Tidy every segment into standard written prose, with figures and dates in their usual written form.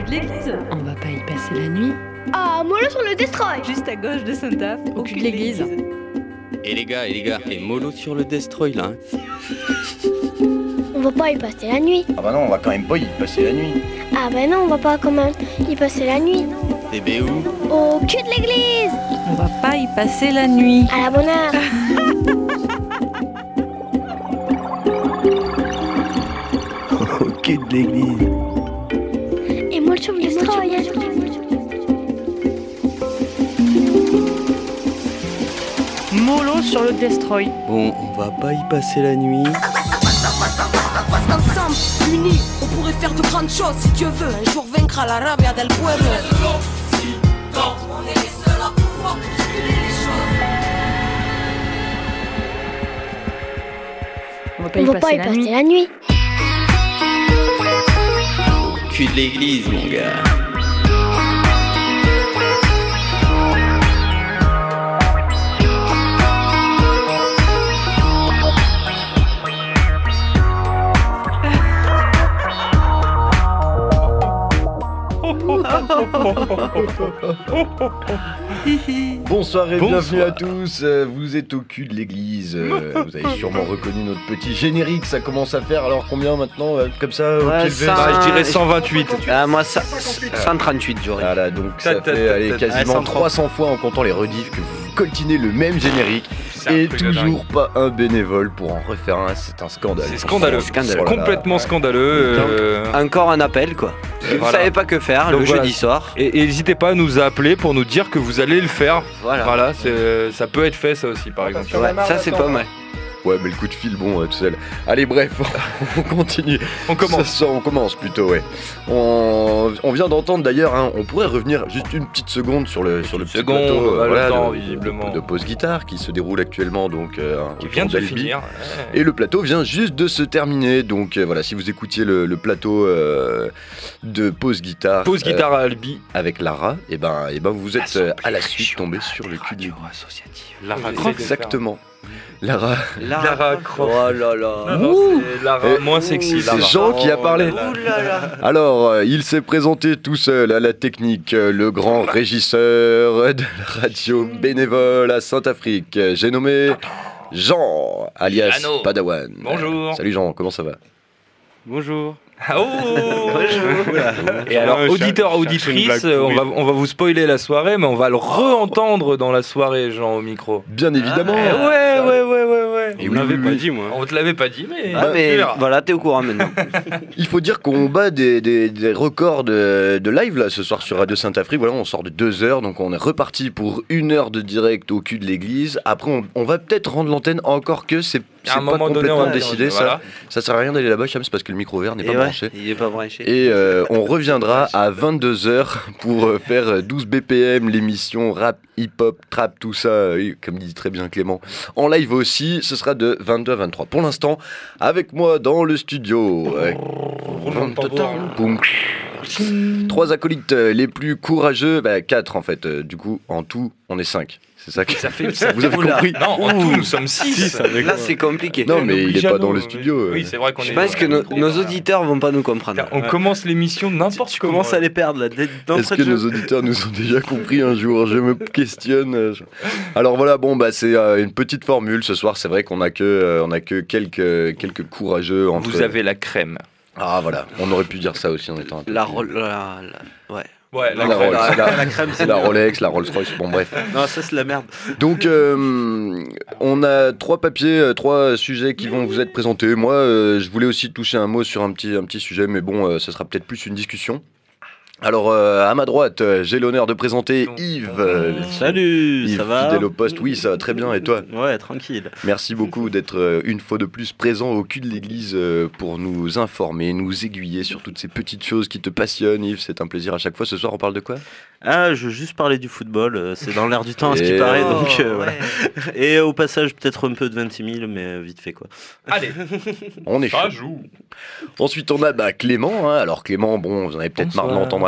de l'église. On va pas y passer la nuit. Ah, mollo sur le destroy. Juste à gauche de Saint-Aph, au cul de l'église. Et les gars, et mollo sur le destroy là. On va pas y passer la nuit. Ah bah non, on va quand même pas y passer la nuit. Ah bah non, on va pas quand même y passer la nuit. Et bé où? Au cul de l'église. On va pas y passer la nuit. À la bonne heure. Au cul de l'église. Et mollo sur le destroy. Mollo sur le destroy. Bon, on va pas y passer la nuit. Parce qu'ensemble, unis, on pourrait faire de grandes choses. Si Dieu veut, un jour vaincra la rabia del pueblo. On est les seuls à pouvoir bousculer les choses. On va pas On y va pas passer y la passer nuit. la nuit. Cul de l'église, mon gars. Bonsoir et bienvenue à tous, vous êtes au cul de l'église, vous avez sûrement reconnu notre petit générique, ça commence à faire alors combien maintenant, comme ça, au pied levé je dirais 128. Moi, 138, j'aurais. Voilà, donc ça fait allez, quasiment 300 fois en comptant les rediffs que vous coltinez le même générique et toujours pas un bénévole pour en refaire un, c'est un scandale. C'est scandaleux, Scandaleux. complètement scandaleux. Encore un appel, quoi. Vous Voilà. savez pas que faire Donc le voilà. jeudi soir. Et n'hésitez pas à nous appeler pour nous dire que vous allez le faire. Voilà. Ça peut être fait ça aussi, par exemple. Ouais, ça c'est pas mal. Ouais, mais le coup de fil, bon, tout seul. Allez, bref, on continue. On commence. On commence plutôt, ouais. On vient d'entendre d'ailleurs, hein, on pourrait revenir juste une petite seconde sur le petit seconde, plateau on a le temps, de- visiblement. de pause guitare qui se déroule actuellement donc Qui autour vient de se d'Albi. finir. Et le plateau vient juste de se terminer, donc voilà, si vous écoutiez le plateau de pause guitare, Pause guitare à Albi. avec Lara, et ben vous êtes à la suite tombé sur le cul du Lara Exactement. Lara. Lara Croft. Oh là là. Non, c'est Lara moins sexy. C'est Lara. Jean qui a parlé. Ouh là là. Alors, il s'est présenté tout seul à la technique, le grand régisseur de la radio bénévole à Saint-Afrique. J'ai nommé Jean, alias Jeannot. Padawan. Bonjour. Salut Jean, comment ça va? Bonjour. Oh. Et alors, auditeur, auditrice, on va vous spoiler la soirée, mais on va le re-entendre dans la soirée, Jean, au micro. Bien évidemment. Ouais. Et vous l'avez pas dit, moi. On te l'avait pas dit, mais. Ah, tu mais verras. voilà, t'es au courant maintenant. Il faut dire qu'on bat des records de live là ce soir sur Radio Saint-Afrique. Voilà, on sort de 2 heures, donc on est reparti pour 1 heure de direct au cul de l'église. Après, on va peut-être rendre l'antenne, encore que c'est À un pas moment donné, on complètement va décidé. voilà. Ça sert à rien d'aller là-bas, Cham, c'est parce que le micro vert n'est pas Et branché. il est pas branché. Et on reviendra à 22h pour faire 12 BPM, l'émission rap, hip-hop, trap, tout ça, comme dit très bien Clément. En live aussi, ce sera de 22 à 23. Pour l'instant, avec moi dans le studio, Boum. 3 acolytes les plus courageux, 4 en fait, du coup en tout on est 5. C'est ça que Ça fait. vous avez Oula. compris. Non, en tout, nous sommes 6. Là, c'est compliqué. Non mais il est pas dans le Oui, studio. Oui, c'est vrai qu'on est. Je pense que nos auditeurs vont pas nous comprendre. On commence l'émission n'importe Tu comment. commences à les perdre là. Est-ce que nos auditeurs nous ont déjà compris un jour? Je me questionne. Alors voilà, bon c'est une petite formule ce soir. C'est vrai qu'on a que quelques courageux entre. Vous avez la crème. Ah voilà, on aurait pu dire ça aussi en étant un peu. Ouais. Ouais, La Rolex, La crème, c'est la Rolex, la Rolls-Royce. Bon bref. Non, ça c'est la merde. Donc on a 3 papiers, 3 sujets qui vont vous être présentés. Moi, je voulais aussi toucher un mot sur un petit sujet, mais bon, ce sera peut-être plus une discussion. Alors, à ma droite, j'ai l'honneur de présenter Yves. Salut, Yves, ça va? fidèle au poste. Oui, ça va très bien. Et toi? Ouais, tranquille. Merci beaucoup d'être une fois de plus présent au cul de l'église pour nous informer, nous aiguiller sur toutes ces petites choses qui te passionnent. Yves, c'est un plaisir à chaque fois. Ce soir, on parle de quoi? Ah, je veux juste parler du football, c'est dans l'air du temps à ce qui Et- paraît, Oh, donc ouais. voilà. Et au passage, peut-être un peu de 26 000, mais vite fait quoi. Allez, On est ça chaud. joue. Ensuite, on a Clément. Hein. Alors Clément, bon, vous en avez peut-être marre de Bonsoir. l'entendre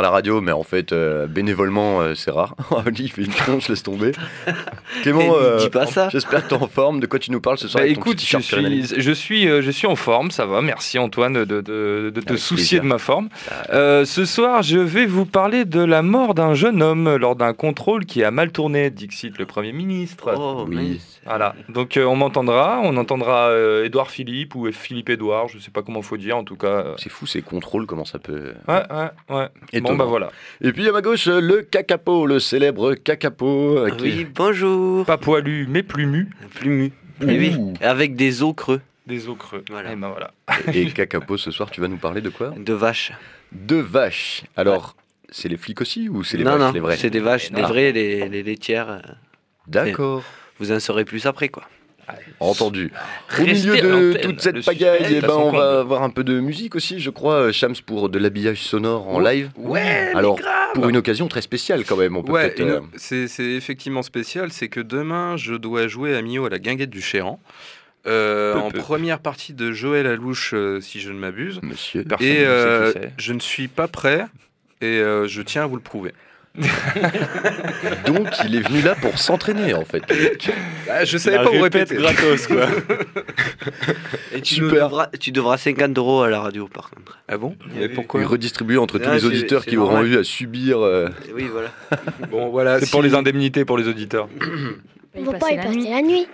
à la radio, mais en fait, bénévolement, c'est rare. Lui, il fait une tronche, laisse tomber. Clément, dis pas ça. J'espère que tu es en forme. De quoi tu nous parles ce soir avec ton Écoute, petit t-shirt Pyrénées. je suis en forme, ça va. Merci Antoine de te soucier plaisir. de ma forme. Ce soir, je vais vous parler de la mort d'un jeune homme lors d'un contrôle qui a mal tourné, dixit le Premier ministre. Oh, Oui. Voilà, donc on entendra Édouard Philippe ou Philippe Édouard, je sais pas comment faut dire en tout cas. C'est fou ces contrôles, comment ça peut... Ouais. Étonnant. Bon bah voilà. Et puis à ma gauche, le Kakapo, le célèbre Kakapo. Oui, bonjour. Pas poilu mais plumu, Plumu. Eh oui, avec des os creux. des os creux. Voilà. Et ben voilà. Et Kakapo, ce soir, tu vas nous parler de quoi? De vaches. De vaches. Alors, c'est les flics aussi ou c'est les non, vaches, non, les vrais? c'est des vaches, des Ah. vraies, les laitières. D'accord. Vous en saurez plus après, quoi. Entendu. Au Restez milieu à de l'antenne, toute cette le pagaille, suspense eh à ben, son on comble. va avoir un peu de musique aussi, je crois, Shams, pour de l'habillage sonore en live. Ouais, Alors, pour une occasion très spéciale quand même, on peut Ouais, peut-être... c'est effectivement spécial, c'est que demain, je dois jouer à Millau à la Guinguette du Chéran. En première partie de Joël Alouche, si je ne m'abuse. Monsieur. Personne Et ne sait qui c'est. je ne suis pas prêt, et je tiens à vous le prouver. Donc, il est venu là pour s'entraîner, en fait. Ah, je savais pas où répéter. gratos, quoi. Et Super. Tu devras 50 € à la radio, par contre. Ah bon? Oui, Mais oui. pourquoi? Il redistribue entre tous Ah, les c'est- auditeurs c'est qui auront normal. eu à subir... Oui, voilà. Bon, voilà. C'est pour les indemnités pour les auditeurs. On va pas y passer la nuit.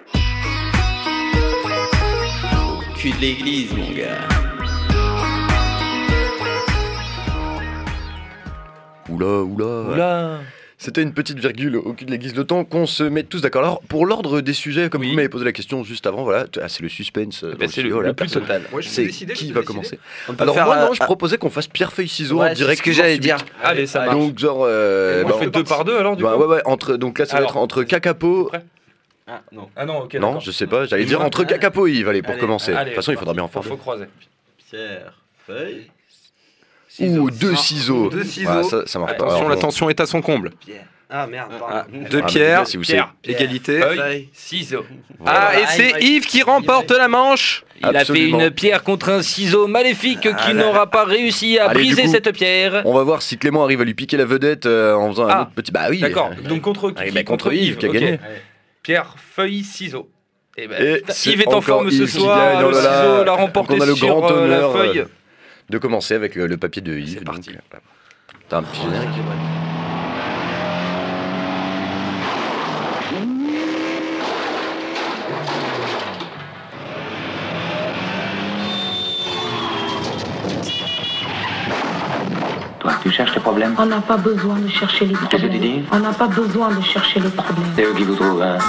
Cul de l'église, mon gars. Oula. Oula. C'était une petite virgule au cul de l'église. Le temps qu'on se mette tous d'accord. Alors, pour l'ordre des sujets, comme Oui. vous m'avez posé la question juste avant, voilà, c'est le suspense. dans C'est studio, le là, plus personne- total. Moi, je C'est peux décider, qui je va peux commencer? On peut Alors faire moi, un- non, je proposais qu'on fasse pierre-feuille-ciseaux Ouais, en direct. c'est ce que j'allais dire. Allez, ça marche. Donc, genre... On bah, fait 2 par 2 alors du coup. ouais, donc là, ça va Alors, être entre Kakapo... Ah, non. Ah non, ok. Non, d'accord. je sais pas, j'allais dire entre Kakapo et Yves, allez, pour Allez, commencer. De Allez, toute façon, il faudra bien en faire faut croiser. Pierre, feuille. Ou deux ciseaux. Deux ciseaux. Ouais, ça marche pas. Attention, Alors, la bon. tension est à son comble. Pierre. Ah, merde, Ah, pardon. deux Ah, mais pierres, là, si vous Pierre. égalité. Feuille, ciseaux. Ah, et Voilà. c'est Yves qui remporte la manche. Il a fait Absolument. une pierre contre un ciseau maléfique qui là. n'aura pas réussi à Allez, du briser coup, cette pierre. On va voir si Clément arrive à lui piquer la vedette en faisant un Ah. autre petit... Bah oui. D'accord. Donc contre Ah, qui? bah, contre Yves qui a Ok. gagné. Pierre, feuille, ciseaux. Et ben, Et putain, c'est Yves est en encore forme ce Yves qui soir. gagne, oh Le là là. ciseau l'a remporté Donc on a le sur grand la honneur, feuille. De commencer avec le papier de Yves. C'est parti. donc, t'as un petit générique. Toi, tu cherches les problèmes. On n'a pas besoin de chercher les Qu'est-ce que tu problèmes. dis? On n'a pas besoin de chercher les problèmes. C'est eux qui vous trouvent, hein.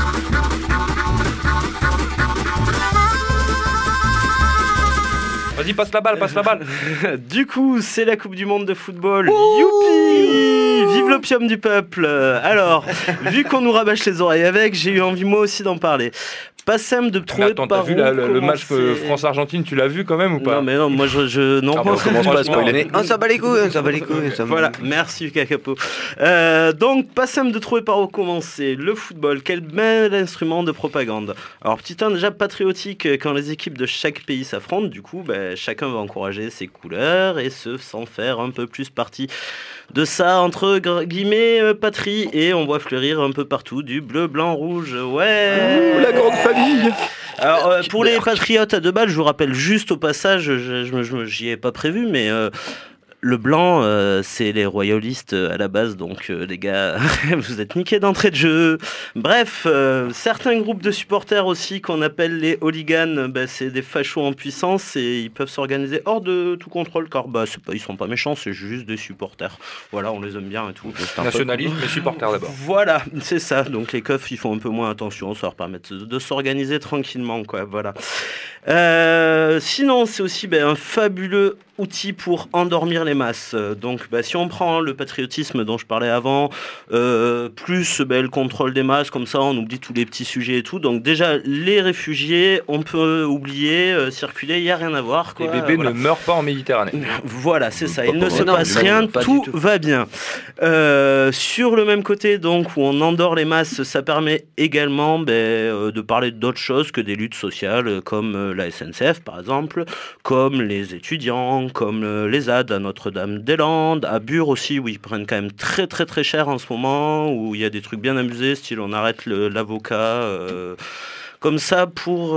Vas-y, passe la balle, passe la balle. Du coup, c'est la Coupe du Monde de football. Youpi! Vive l'opium du peuple. Alors, vu qu'on nous rabâche les oreilles avec, j'ai eu envie moi aussi d'en parler. Pas simple de Mais trouver attends, t'as par vu où le match commencer. France-Argentine, tu l'as vu quand même ou pas? Non mais non, moi non. Ah, bah, on commence pas à spoiler. Mais on s'en bat les couilles, on s'en bat les couilles. Voilà, merci Kakapo. Donc, pas simple de trouver par où commencer. Le football, quel bel instrument de propagande. Alors, petit 1 déjà patriotique, quand les équipes de chaque pays s'affrontent, du coup, chacun va encourager ses couleurs et se sent faire un peu plus partie de ça, entre guillemets, patrie, et on voit fleurir un peu partout du bleu, blanc, rouge, ouais. La grande famille. Alors, pour les patriotes à 2 balles, je vous rappelle juste au passage, j'y ai pas prévu, mais le blanc, c'est les royalistes à la base, donc les gars, vous êtes niqués d'entrée de jeu. Bref, certains groupes de supporters aussi, qu'on appelle les hooligans, c'est des fachos en puissance et ils peuvent s'organiser hors de tout contrôle, car ils sont pas méchants, c'est juste des supporters. Voilà, on les aime bien et tout. Nationalisme et supporters d'abord. Voilà, c'est ça. Donc les keufs, ils font un peu moins attention, ça leur permet de s'organiser tranquillement, quoi. Voilà. Sinon, c'est aussi un fabuleux outil pour endormir les masses. Donc, si on prend le patriotisme dont je parlais avant, plus le contrôle des masses, comme ça, on oublie tous les petits sujets et tout. Donc, déjà, les réfugiés, on peut oublier, circuler, il n'y a rien à voir, quoi. Les bébés Voilà. ne meurent pas en Méditerranée. Voilà, c'est ça. Il ne pas se vraiment. passe Non, rien, pas du tout tout. va bien. Sur le même côté, donc, où on endort les masses, ça permet également de parler d'autres choses que des luttes sociales, comme la SNCF, par exemple, comme les étudiants, comme les ZAD, Notre-Dame-des-Landes, à Bure aussi, où ils prennent quand même très très très cher en ce moment, où il y a des trucs bien amusés, style on arrête l'avocat... Comme ça pour...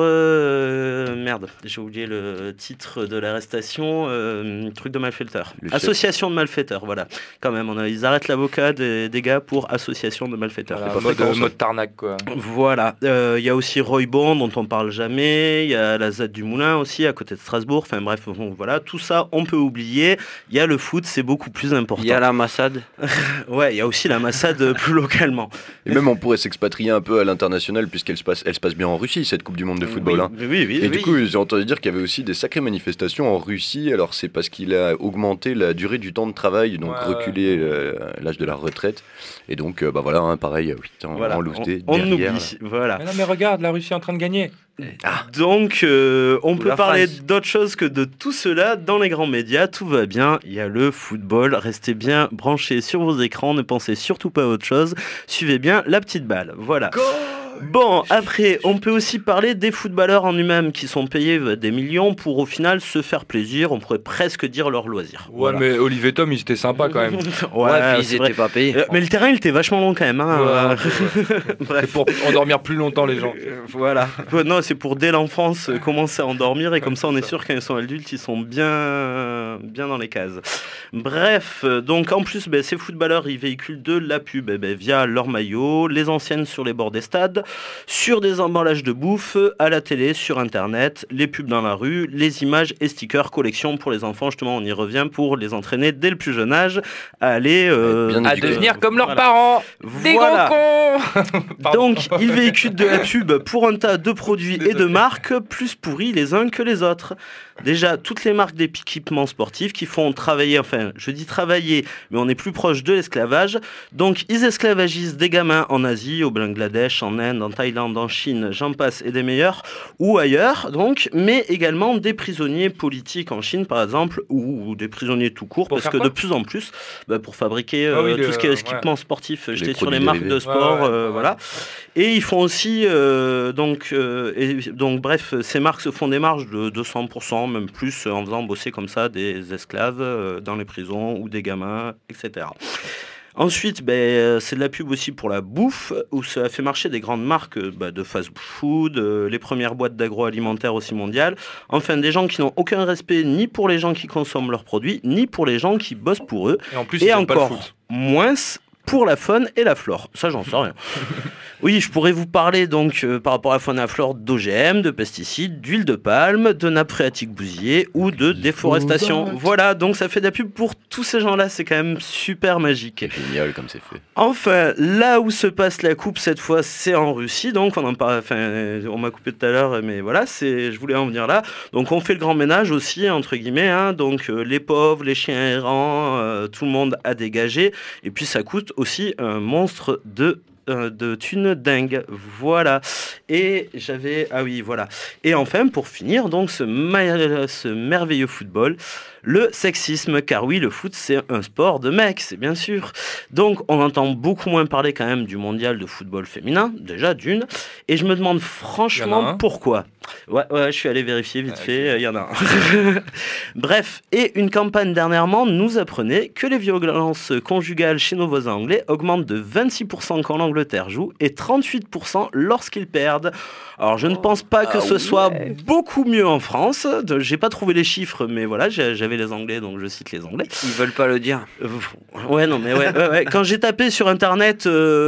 merde, j'ai oublié le titre de l'arrestation. Truc de malfaiteurs. Association de malfaiteurs, voilà. Quand même, ils arrêtent l'avocat des gars pour association de malfaiteurs. Voilà, mode tarnac, quoi. Voilà. Il y a aussi Roybon, dont on parle jamais. Il y a la ZAD du Moulin aussi, à côté de Strasbourg. Enfin bref, bon, voilà. Tout ça, on peut oublier. Il y a le foot, c'est beaucoup plus important. Il y a la Massad. Ouais, il y a aussi la Massad plus localement. Et même, on pourrait s'expatrier un peu à l'international, puisqu'elle se passe bien en Russie, cette Coupe du Monde de football. Oui, et du coup, j'ai entendu dire qu'il y avait aussi des sacrées manifestations en Russie. Alors, c'est parce qu'il a augmenté la durée du temps de travail, donc reculé l'âge de la retraite. Et donc, voilà, hein, pareil, 8 ans en louveté. On oublie, voilà. Mais non, mais regarde, la Russie est en train de gagner. Donc, on peut parler d'autre chose que de tout cela dans les grands médias. Tout va bien, il y a le football. Restez bien branchés sur vos écrans, ne pensez surtout pas à autre chose. Suivez bien la petite balle. Voilà. Bon, après, on peut aussi parler des footballeurs en eux-mêmes qui sont payés des millions pour au final se faire plaisir. On pourrait presque dire leur loisir. Ouais, voilà. Mais Olivier Tom, ils étaient sympas quand même. Ouais, puis ils étaient pas payés. Mais le terrain, il était vachement long quand même. Hein. Bref. C'est pour endormir plus longtemps les gens. Voilà. Non, c'est pour dès l'enfance commencer à endormir et comme ça, on est sûr quand ils sont adultes, ils sont bien dans les cases. Bref, donc en plus, ces footballeurs, ils véhiculent de la pub via leur maillot, les anciennes sur les bords des stades, sur des emballages de bouffe, à la télé, sur internet, les pubs dans la rue, les images et stickers collection pour les enfants, justement on y revient pour les entraîner dès le plus jeune âge à aller à devenir comme leurs parents, des gros cons. Donc ils véhiculent de la pub pour un tas de produits et de marques plus pourris les uns que les autres. Déjà, toutes les marques d'équipements sportifs qui font travailler, enfin, je dis travailler, mais on est plus proche de l'esclavage. Donc, ils esclavagisent des gamins en Asie, au Bangladesh, en Inde, en Thaïlande, en Chine, j'en passe, et des meilleurs, ou ailleurs, donc, mais également des prisonniers politiques en Chine, par exemple, ou des prisonniers tout court, parce que de plus en plus, pour fabriquer tout ce qui est équipement sportif, j'étais sur les marques de sport, voilà. Et ils font aussi, donc, bref, ces marques se font des marges de 200%, même plus, en faisant bosser comme ça des esclaves dans les prisons ou des gamins, etc. Ensuite, c'est de la pub aussi pour la bouffe, où ça a fait marcher des grandes marques de fast-food, les premières boîtes d'agroalimentaire aussi mondiales. Enfin, des gens qui n'ont aucun respect ni pour les gens qui consomment leurs produits, ni pour les gens qui bossent pour eux. Et en plus, encore moins pour la faune et la flore. Ça, j'en sais rien. Oui, je pourrais vous parler donc par rapport à la faune et à la flore d'OGM, de pesticides, d'huile de palme, de nappes phréatiques bousillées ou de déforestation. Voilà, donc ça fait de la pub pour tous ces gens-là, c'est quand même super magique. C'est génial comme c'est fait. Enfin, là où se passe la coupe cette fois, c'est en Russie, donc on en parle, on m'a coupé tout à l'heure, mais voilà, je voulais en venir là. Donc on fait le grand ménage aussi, entre guillemets, hein, donc les pauvres, les chiens errants, tout le monde a dégagé, et puis ça coûte aussi un monstre de thunes dingue, voilà. Et j'avais, voilà. Et enfin, pour finir, donc ce merveilleux football, le sexisme, car oui, le foot, c'est un sport de mecs, c'est bien sûr. Donc, on entend beaucoup moins parler quand même du mondial de football féminin, déjà d'une, et je me demande franchement pourquoi. Ouais, je suis allé vérifier vite fait, il y en a un. Bref, et une campagne dernièrement nous apprenait que les violences conjugales chez nos voisins anglais augmentent de 26% quand l'Angleterre joue et 38% lorsqu'ils perdent. Alors, je ne pense pas que ce soit beaucoup mieux en France. J'ai pas trouvé les chiffres, mais voilà, j'avais les Anglais, donc je cite les Anglais. Ils veulent pas le dire. Ouais. Quand j'ai tapé sur Internet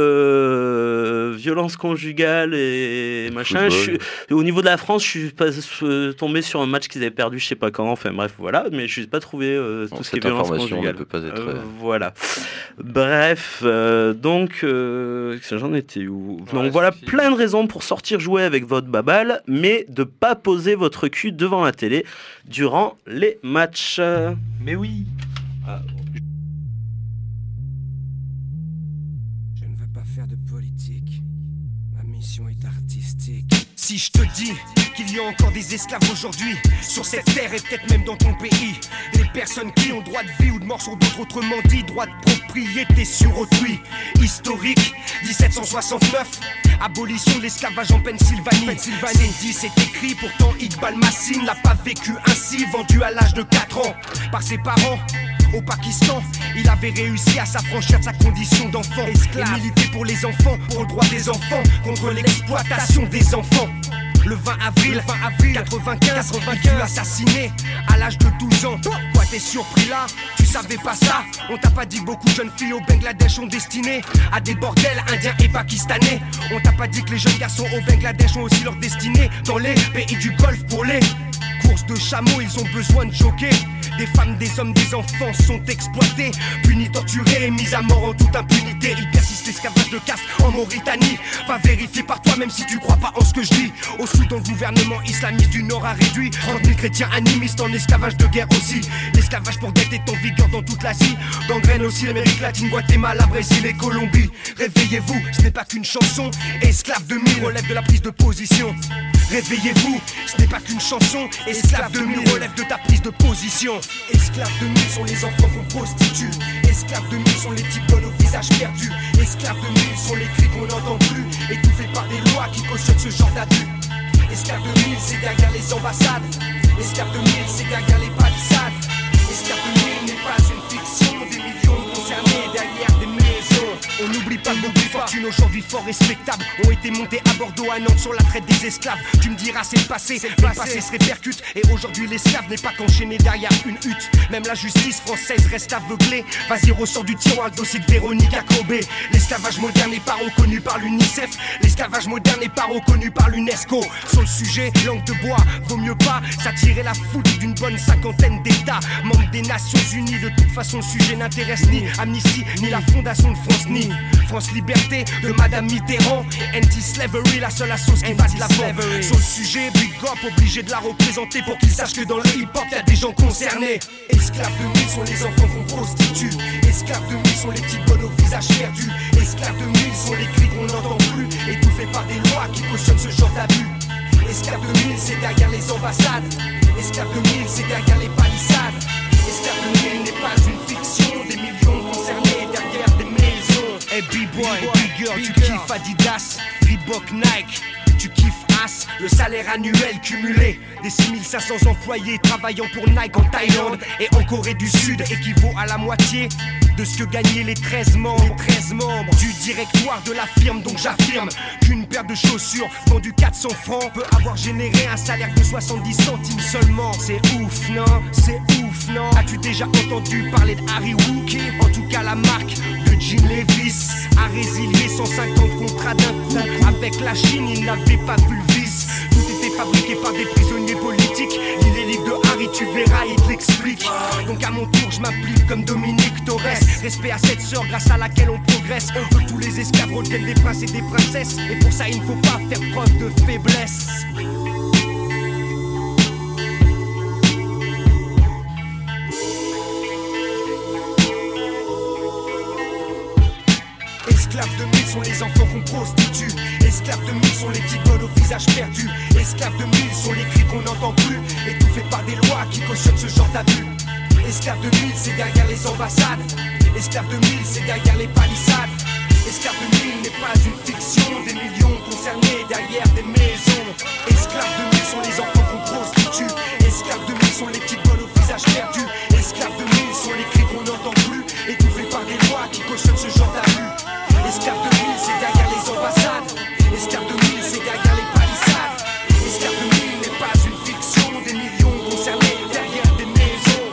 violence conjugale et machin, au niveau de la France, je suis pas tombé sur un match qu'ils avaient perdu, je sais pas quand. Enfin bref, voilà. Mais je n'ai pas trouvé tout ce qui est violence conjugale. Ne peut pas être... Voilà. Bref, donc j'en étais où ? Donc voilà, plein de raisons pour sortir jouer avec votre babale, mais de pas poser votre cul devant la télé durant les matchs. Mais oui. Je ne veux pas faire de politique. Ma mission est artistique. Si je te dis qu'il y a encore des esclaves aujourd'hui sur cette terre et peut-être même dans ton pays, des personnes qui ont droit de vie ou de mort sur d'autres, autrement dit droit de propriété sur autrui. Historique, 1769, abolition de l'esclavage en Pennsylvanie. 10 c'est écrit, pourtant Iqbal Massin l'a pas vécu ainsi, vendu à l'âge de 4 ans par ses parents Au Pakistan, il avait réussi à s'affranchir de sa condition d'enfant esclave et militer pour les enfants, pour le droit des enfants, contre l'exploitation des enfants. Le 20 avril 95, il fut assassiné à l'âge de 12 ans. Quoi, t'es surpris là? Tu savais pas ça? On t'a pas dit que beaucoup de jeunes filles au Bangladesh ont destiné à des bordels indiens et pakistanais. On t'a pas dit que les jeunes garçons au Bangladesh ont aussi leur destinée dans les pays du Golfe pour les courses de chameaux, ils ont besoin de jockeys. Des femmes, des hommes, des enfants sont exploités, punis, torturés et mis à mort en toute impunité. Il persiste l'esclavage de caste en Mauritanie. Va vérifier par toi même si tu crois pas en ce que je dis. Au Soudan, le gouvernement islamiste du Nord a réduit 30 000 chrétiens animistes en esclavage de guerre aussi. L'esclavage pour dette est en vigueur dans toute l'Asie. Gangrène aussi l'Amérique latine, Guatemala, Brésil et Colombie. Réveillez-vous, ce n'est pas qu'une chanson. Esclave de mille relève de la prise de position. Réveillez-vous, ce n'est pas qu'une chanson. Esclave de mille relève de ta prise de position. Esclaves de mille sont les enfants qu'on prostitue. Esclaves de mille sont les types bonnes au visage perdu. Esclaves de mille sont les cris qu'on n'entend plus, étouffés par des lois qui cautionnent ce genre d'abus. Esclaves de mille, c'est derrière les ambassades. Esclaves de mille, c'est derrière les palissades. Esclaves de mille n'est pas une fiction. Des millions concernés derrière des maisons. On n'oublie pas que beaucoup de fortunes aujourd'hui fort respectables ont été montées à Bordeaux, à Nantes sur la traite des esclaves. Tu me diras c'est le passé, mais le passé se répercute. Et aujourd'hui l'esclave n'est pas qu'enchaîné derrière une hutte. Même la justice française reste aveuglée. Vas-y, ressort du tiroir le dossier de Véronique Acrobé. L'esclavage moderne n'est pas reconnu par l'UNICEF. L'esclavage moderne n'est pas reconnu par l'UNESCO. Sur le sujet, langue de bois, vaut mieux pas s'attirer la foudre d'une bonne cinquantaine d'États membres des Nations Unies. De toute façon le sujet n'intéresse ni Amnesty, ni la Fondation de France, ni France Liberté de Madame Mitterrand. Anti-slavery, la seule sauce qui va de l'avant. Sur le sujet, Big Up, obligé de la représenter pour qu'ils sachent que dans le hip-hop y'a des gens concernés. Esclaves de mille sont les enfants qu'on prostitue. Esclaves de mille sont les petites bonnes au visage perdu. Esclaves de mille sont les cris qu'on n'entend plus, étouffés par des lois qui cautionnent ce genre d'abus. Esclaves de mille, c'est derrière les ambassades. Esclaves de mille, c'est derrière les palissades. Esclaves de mille n'est pas une fiction. Des millions concernés derrière des maisons. Hey B-boy, B-girl, tu kiffes Adidas, Reebok, Nike. Tu kiffes As, le salaire annuel cumulé des 6500 employés travaillant pour Nike en Thaïlande et en Corée du Sud équivaut à la moitié de ce que gagnaient les 13 membres du directoire de la firme. Donc j'affirme qu'une paire de chaussures vendue 400 francs peut avoir généré un salaire de 70 centimes seulement. C'est ouf, non? C'est ouf, non? As-tu déjà entendu parler de Harry Wookie? En tout cas la marque de Jean Levis a résilié 150 contrats d'un coup. Avec la Chine, il n'avait pas vu le vice. Tout était fabriqué par des prisonniers politiques. Lis les livres de Harry, tu verras, il te l'explique. Donc à mon tour, je m'applique comme Dominique Torres. Respect à cette sœur grâce à laquelle on progresse. On veut que tous les esclaves redeviennent des princes et des princesses. Et pour ça, il ne faut pas faire preuve de faiblesse. Esclaves de mille sont les enfants qu'on prostitue. Esclaves de mille sont les petites bonnes au visage perdu. Esclaves de mille sont les cris qu'on n'entend plus, étouffés par des lois qui cautionnent ce genre d'abus. Esclaves de mille, c'est derrière les ambassades. Esclaves de mille, c'est derrière les palissades. Esclaves de mille n'est pas une fiction. Des millions concernés derrière des maisons. Esclaves de mille sont les enfants qu'on prostitue. Esclaves de mille sont les petites bonnes au visage perdu. Esclaves de mille sont les cris qu'on n'entend plus, étouffés par des lois qui cautionnent ce genre d'abus. Esclaves de mille, c'est derrière les ambassades. Esclaves de mille, c'est derrière les palissades. Esclaves de mille n'est pas une fiction. Des millions concernés derrière des maisons.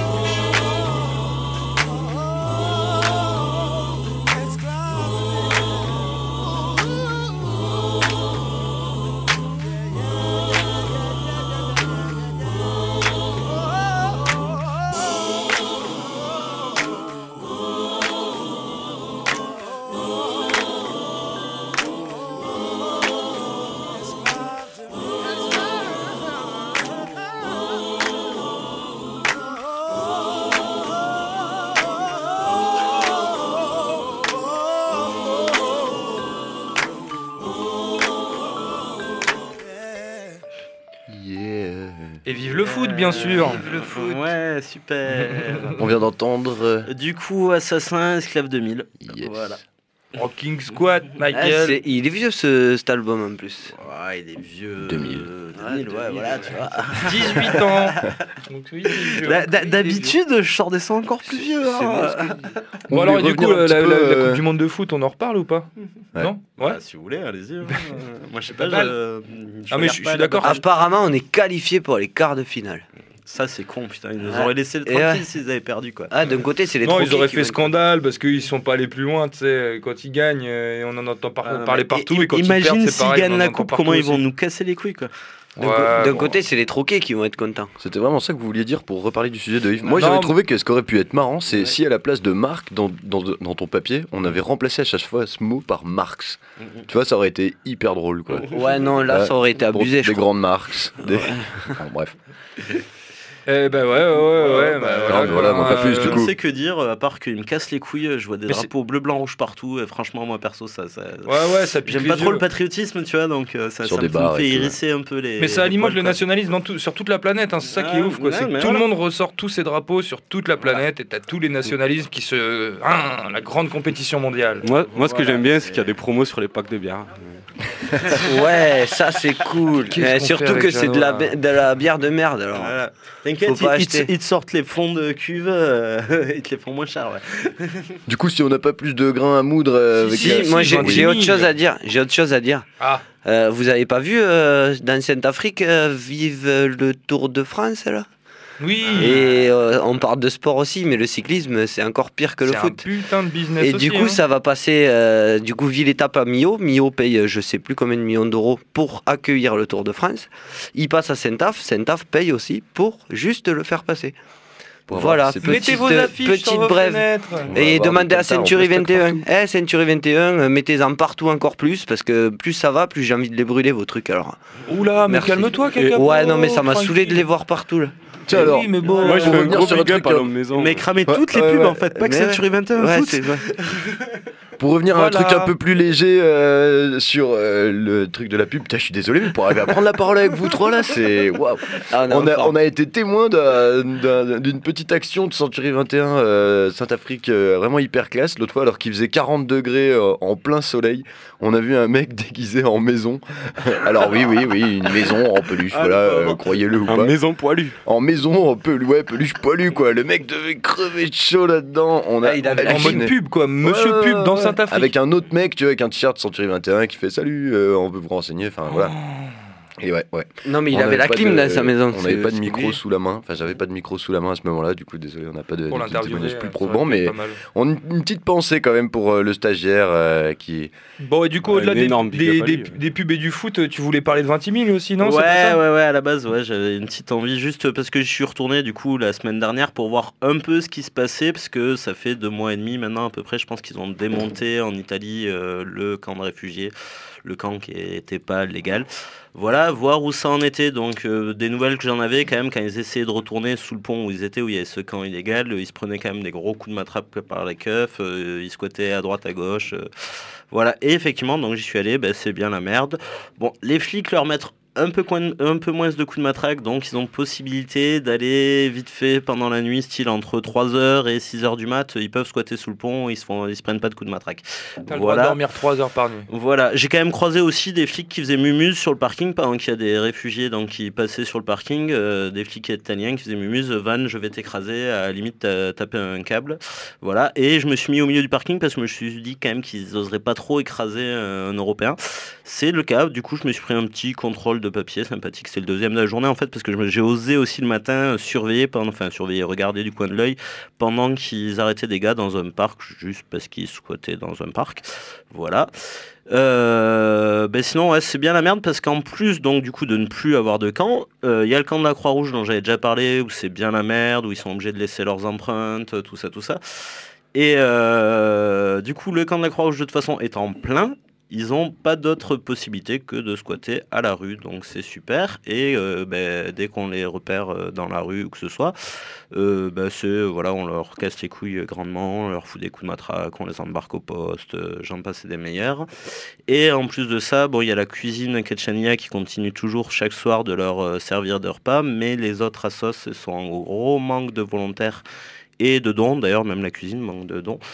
Et vive le foot, bien sûr. Vive le foot. Ouais, super. On vient d'entendre. Du coup, Assassin, Esclave 2000. Yes. Voilà. Rocking Squat, Michael. Il est vieux cet album en plus. Ouais, il est vieux. 2000. 2000, ouais, voilà, tu vois. 18 ans. Donc, oui, D'habitude, je sors des sons encore plus vieux. Bon, alors, du coup, la Coupe du Monde de foot, on en reparle ou pas? Non? Ouais. Si vous voulez, allez-y. Moi, je sais pas. Mais je suis d'accord. Apparemment, on est qualifié pour les quarts de finale. Ça, c'est con, putain. Ils nous auraient laissé le tranquille s'ils avaient perdu, quoi. Ah, d'un côté, c'est les Non, ils auraient fait scandale parce qu'ils sont pas allés plus loin, tu sais. Quand ils gagnent, et on en entend parler partout. Et quand imagine ils perdent, c'est pareil. S'ils gagnent la coupe, comment ils vont nous casser les couilles, quoi. D'un côté, c'est les troquets qui vont être contents. C'était vraiment ça que vous vouliez dire pour reparler du sujet de Yves. Moi, j'avais trouvé que ce qui aurait pu être marrant, c'est si à la place de Marc dans ton papier, on avait remplacé à chaque fois ce mot par Marx. Tu vois, ça aurait été hyper drôle, quoi. Ouais, non, là, ça aurait été abusé. Des grandes Marx. Enfin, bref. Ouais. Voilà, pas plus du Je coup. ne sais que dire, à part qu'il me casse les couilles, je vois des drapeaux bleu, blanc, rouge partout, et franchement, moi perso, ça ça pique. J'aime pas trop le patriotisme, tu vois, donc ça me fait hérisser un peu les. Mais ça alimente le nationalisme sur toute la planète, hein, c'est ça qui est ouf, quoi. C'est que tout le monde ressort tous ses drapeaux sur toute la planète, et t'as tous les nationalismes qui se. La grande compétition mondiale. Moi ce que j'aime bien, c'est qu'il y a des promos sur les packs de bière. Ouais, ça c'est cool. Surtout que c'est de la bière de merde, alors. Voilà. T'inquiète, ils te sortent les fonds de cuve, ils te les font moins cher, ouais. Du coup, si on n'a pas plus de grains à moudre moi j'ai autre chose à dire. Ah. Vous avez pas vu dans Saint-Afrique vive le Tour de France là? Oui. Et on parle de sport aussi, mais le cyclisme c'est encore pire que le foot. C'est un putain de business. Et aussi, du coup, ça va passer. Du coup, ville étape à Millau. Millau paye je sais plus combien de millions d'euros pour accueillir le Tour de France. Il passe à Saint-Af. Saint-Af paye aussi pour juste le faire passer. Voilà, mettez vos affiches sur vos fenêtres. Et demandez à Century 21. Century 21, mettez-en partout encore plus, parce que plus ça va, plus j'ai envie de les brûler vos trucs. Alors. Oula, mais calme-toi, quelqu'un. Ouais, non, mais ça m'a saoulé de les voir partout là. Tiens, alors, mais bon, moi je veux revenir sur un truc à la maison. Mais cramer toutes les pubs en fait, pas que Century 21. Ouais, c'est vrai. Pour revenir à un truc un peu plus léger sur le truc de la pub, putain, je suis désolé, mais pour arriver à prendre la parole avec vous trois là, c'est waouh. On a été témoin d'une petite action de Century 21 Saint-Afrique vraiment hyper classe. L'autre fois, alors qu'il faisait 40 degrés en plein soleil, on a vu un mec déguisé en maison. Alors oui, une maison en peluche, croyez-le ou pas. En maison poilue. En maison en peluche poilue quoi. Le mec devait crever de chaud là-dedans. Il avait en mode pub quoi, monsieur pub dans Saint-Afrique. Avec un autre mec, tu vois, avec un t-shirt Century 21 qui fait salut, on peut vous renseigner, enfin voilà. Et ouais. Non mais il avait la clim dans sa maison. On n'avait pas de micro sous la main, enfin j'avais pas de micro sous la main à ce moment-là, du coup désolé, on n'a pas de témoignage plus probant, mais on a une petite pensée quand même pour le stagiaire qui... Bon et du coup au-delà des pubs et du foot, tu voulais parler de Vintimille aussi, non? Ouais, à la base j'avais une petite envie juste parce que je suis retourné du coup la semaine dernière pour voir un peu ce qui se passait, parce que ça fait 2 mois et demi maintenant à peu près, je pense qu'ils ont démonté en Italie le camp de réfugiés, le camp qui n'était pas légal. Voilà, voir où ça en était. Donc des nouvelles que j'en avais quand même quand ils essayaient de retourner sous le pont où ils étaient, où il y avait ce camp illégal, ils se prenaient quand même des gros coups de matrape par les keufs, ils squattaient à droite à gauche. Voilà, et effectivement donc j'y suis allé, c'est bien la merde. Bon, les flics leur mettent un peu moins de coups de matraque, donc ils ont possibilité d'aller vite fait pendant la nuit, style entre 3h et 6h du mat, ils peuvent squatter sous le pont, ils se prennent pas de coups de matraque. T'as le droit de dormir 3 heures par nuit. Voilà, j'ai quand même croisé aussi des flics qui faisaient mumuse sur le parking pendant qu'il y a des réfugiés donc qui passaient sur le parking, des flics italiens qui faisaient mumuse, van, je vais t'écraser, à la limite taper un câble. Voilà, et je me suis mis au milieu du parking parce que je me suis dit quand même qu'ils oseraient pas trop écraser un Européen. C'est le cas, du coup je me suis pris un petit contrôle de papier sympathique, c'est le deuxième de la journée en fait, parce que j'ai osé aussi le matin regarder du coin de l'œil pendant qu'ils arrêtaient des gars dans un parc, juste parce qu'ils squattaient dans un parc. Voilà. Sinon c'est bien la merde parce qu'en plus donc du coup de ne plus avoir de camp, il y a le camp de la Croix-Rouge dont j'avais déjà parlé, où c'est bien la merde, où ils sont obligés de laisser leurs empreintes, tout ça. Et du coup le camp de la Croix-Rouge de toute façon étant plein, ils n'ont pas d'autre possibilité que de squatter à la rue, donc c'est super. Et dès qu'on les repère dans la rue ou que ce soit, on leur casse les couilles grandement, on leur fout des coups de matraque, on les embarque au poste, j'en passe des meilleurs. Et en plus de ça, il y a la cuisine Ketchania qui continue toujours chaque soir de leur servir de repas, mais les autres assos sont en gros manque de volontaires et de dons, d'ailleurs même la cuisine manque de dons.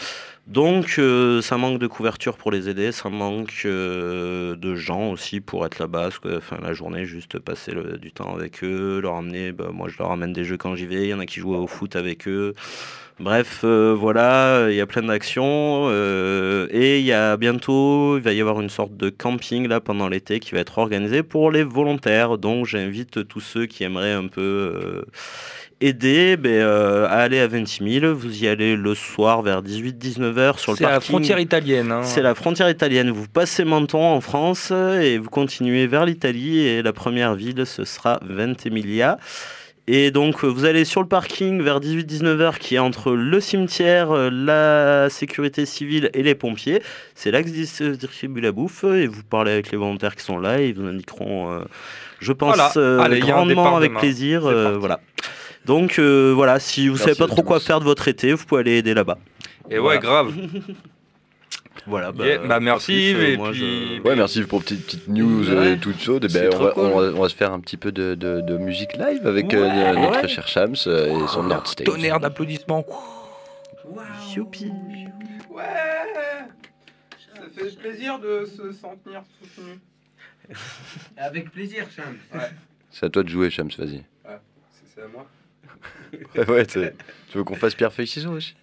Donc ça manque de couverture pour les aider, ça manque de gens aussi pour être là-bas, la journée, juste passer du temps avec eux, leur amener, moi je leur amène des jeux quand j'y vais, il y en a qui jouent au foot avec eux. Bref, voilà, il y a plein d'actions et il va y avoir une sorte de camping là pendant l'été qui va être organisé pour les volontaires. Donc j'invite tous ceux qui aimeraient un peu aider à aller à Ventimille. Vous y allez le soir vers 18-19h sur le parking. C'est la frontière italienne. Hein. C'est la frontière italienne. Vous passez Menton en France et vous continuez vers l'Italie et la première ville ce sera Ventimiglia. Et donc vous allez sur le parking vers 18-19h qui est entre le cimetière, la sécurité civile et les pompiers. C'est là que se distribue la bouffe et vous parlez avec les volontaires qui sont là et ils vous indiqueront, je pense, grandement avec plaisir. Voilà. Donc voilà, si vous ne savez pas trop quoi faire de votre été, vous pouvez aller aider là-bas. Et ouais, grave. Voilà, merci. Merci pour petite news toute chaude. On va se faire un petit peu de musique live avec notre cher Shams et son Nerd Stage. Tonnerre d'applaudissements. Youpi. Ouais. Ça fait plaisir de se sentir soutenu. Avec plaisir, Shams. Ouais. C'est à toi de jouer, Shams, vas-y. Ah, c'est à moi. Ouais, tu veux qu'on fasse pierre feuille ciseaux aussi?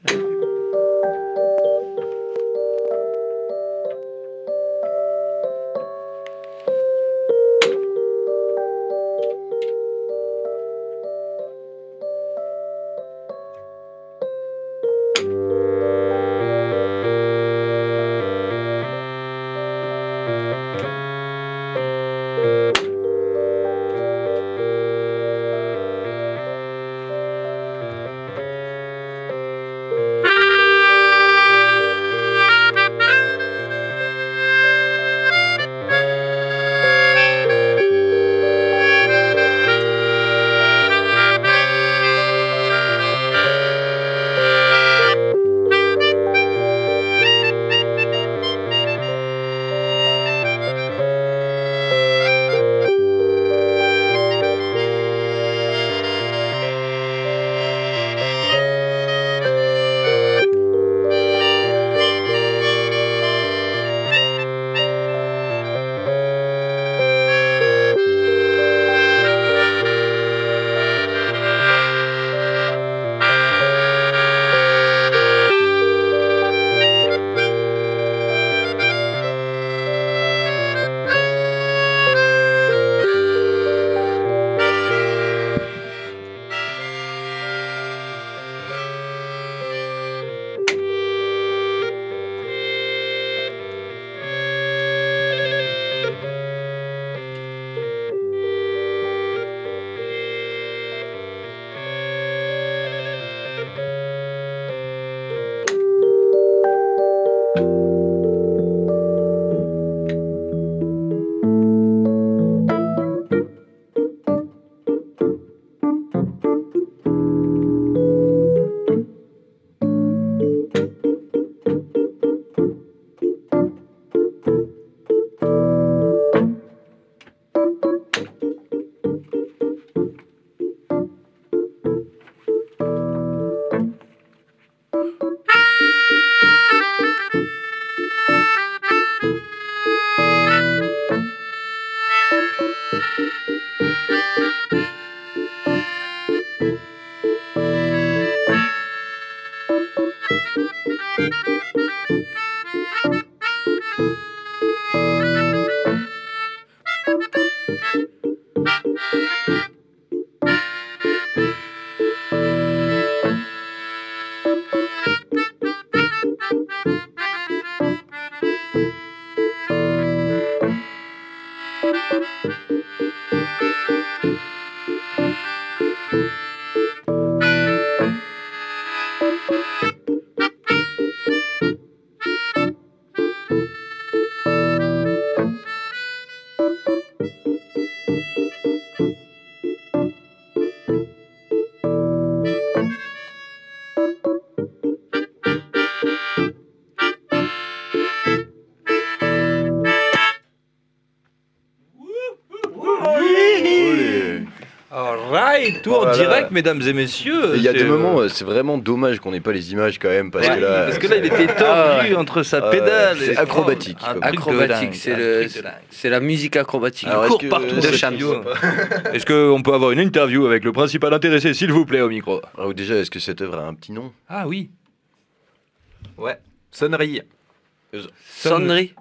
retour direct, mesdames et messieurs. Il y a des moments, c'est vraiment dommage qu'on n'ait pas les images quand même, parce que là il était tordu entre sa pédale. C'est acrobatique. Acrobatique, c'est la musique acrobatique. Alors, court partout de Champion. Est-ce qu'on peut avoir une interview avec le principal intéressé, s'il vous plaît, au micro? Alors déjà, est-ce que cette œuvre a un petit nom? Ah oui. Ouais. Sonnerie. Sonnerie.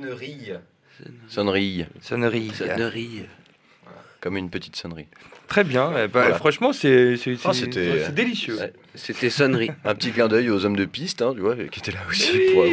Sonnerie. Comme une petite sonnerie. Très bien. Voilà. Franchement, c'est délicieux. Ouais. C'était sonnerie. Un petit clin d'œil aux hommes de piste, hein, tu vois, qui étaient là aussi.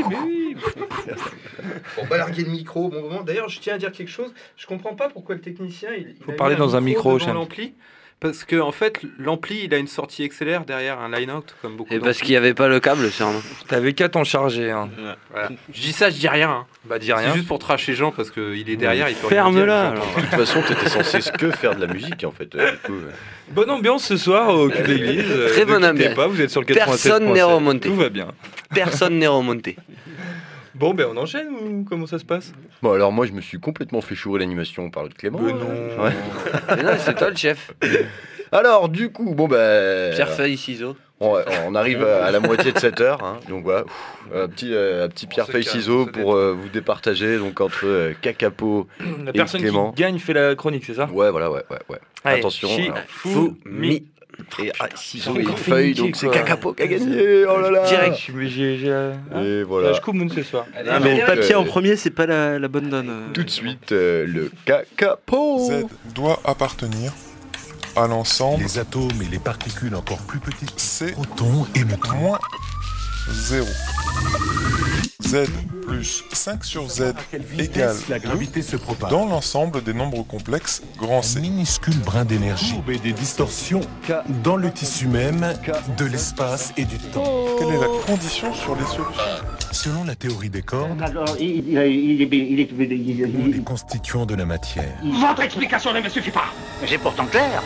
Pour pas larguer le micro au bon moment. D'ailleurs, je tiens à dire quelque chose. Je comprends pas pourquoi le technicien il faut parler dans un micro devant l'ampli. Parce que en fait, l'ampli, il a une sortie XLR derrière un line-out comme beaucoup. Et parce qu'il n'y avait pas le câble, sûrement. T'avais qu'à t'en charger. Hein. Ouais. Voilà. Je dis ça, je dis rien. Hein. Bah dis rien. C'est juste pour tracher les gens parce qu'il est derrière. Il peut ferme-la. De toute façon, t'étais censé que faire de la musique en fait. Du coup, bonne ambiance ce soir au cul d'église. Très bonne ambiance. Pas, vous êtes sur le 87.7. Personne n'est remonté. Tout va bien. Personne n'est remonté. Bon, on enchaîne ou comment ça se passe? Bon, alors moi, je me suis complètement fait chourer l'animation par l'autre Clément. Mais non. Ouais. Mais non, c'est toi le chef. Alors, du coup, Pierre, feuille, ciseaux. On arrive à la moitié de cette heure. Hein, donc voilà, petit pierre, feuille, ciseaux pour vous départager donc, entre Kakapo la et personne Clément. Qui gagne fait la chronique, c'est ça? Ouais. Allez, attention. Shifumi. Et ciseaux et feuille, donc c'est Kakapo qui a gagné. Oh là là. Direct. Et voilà. Je coupe ce soir. Mais le papier en premier, c'est pas la bonne donne. Tout de suite, le Kakapo. Z doit appartenir à l'ensemble les atomes et les particules encore plus petites, c'est protons et neutrons, moins 0. Z plus 5 sur Z égale la gravité se propage. Dans l'ensemble des nombres complexes grand C. Un minuscule brin d'énergie et des distorsions dans le tissu même de l'espace et du temps. Quelle est la condition sur les solutions? Selon la théorie des cordes, Alors, il les constituants de la matière. Votre explication ne me suffit pas. J'ai pourtant clair.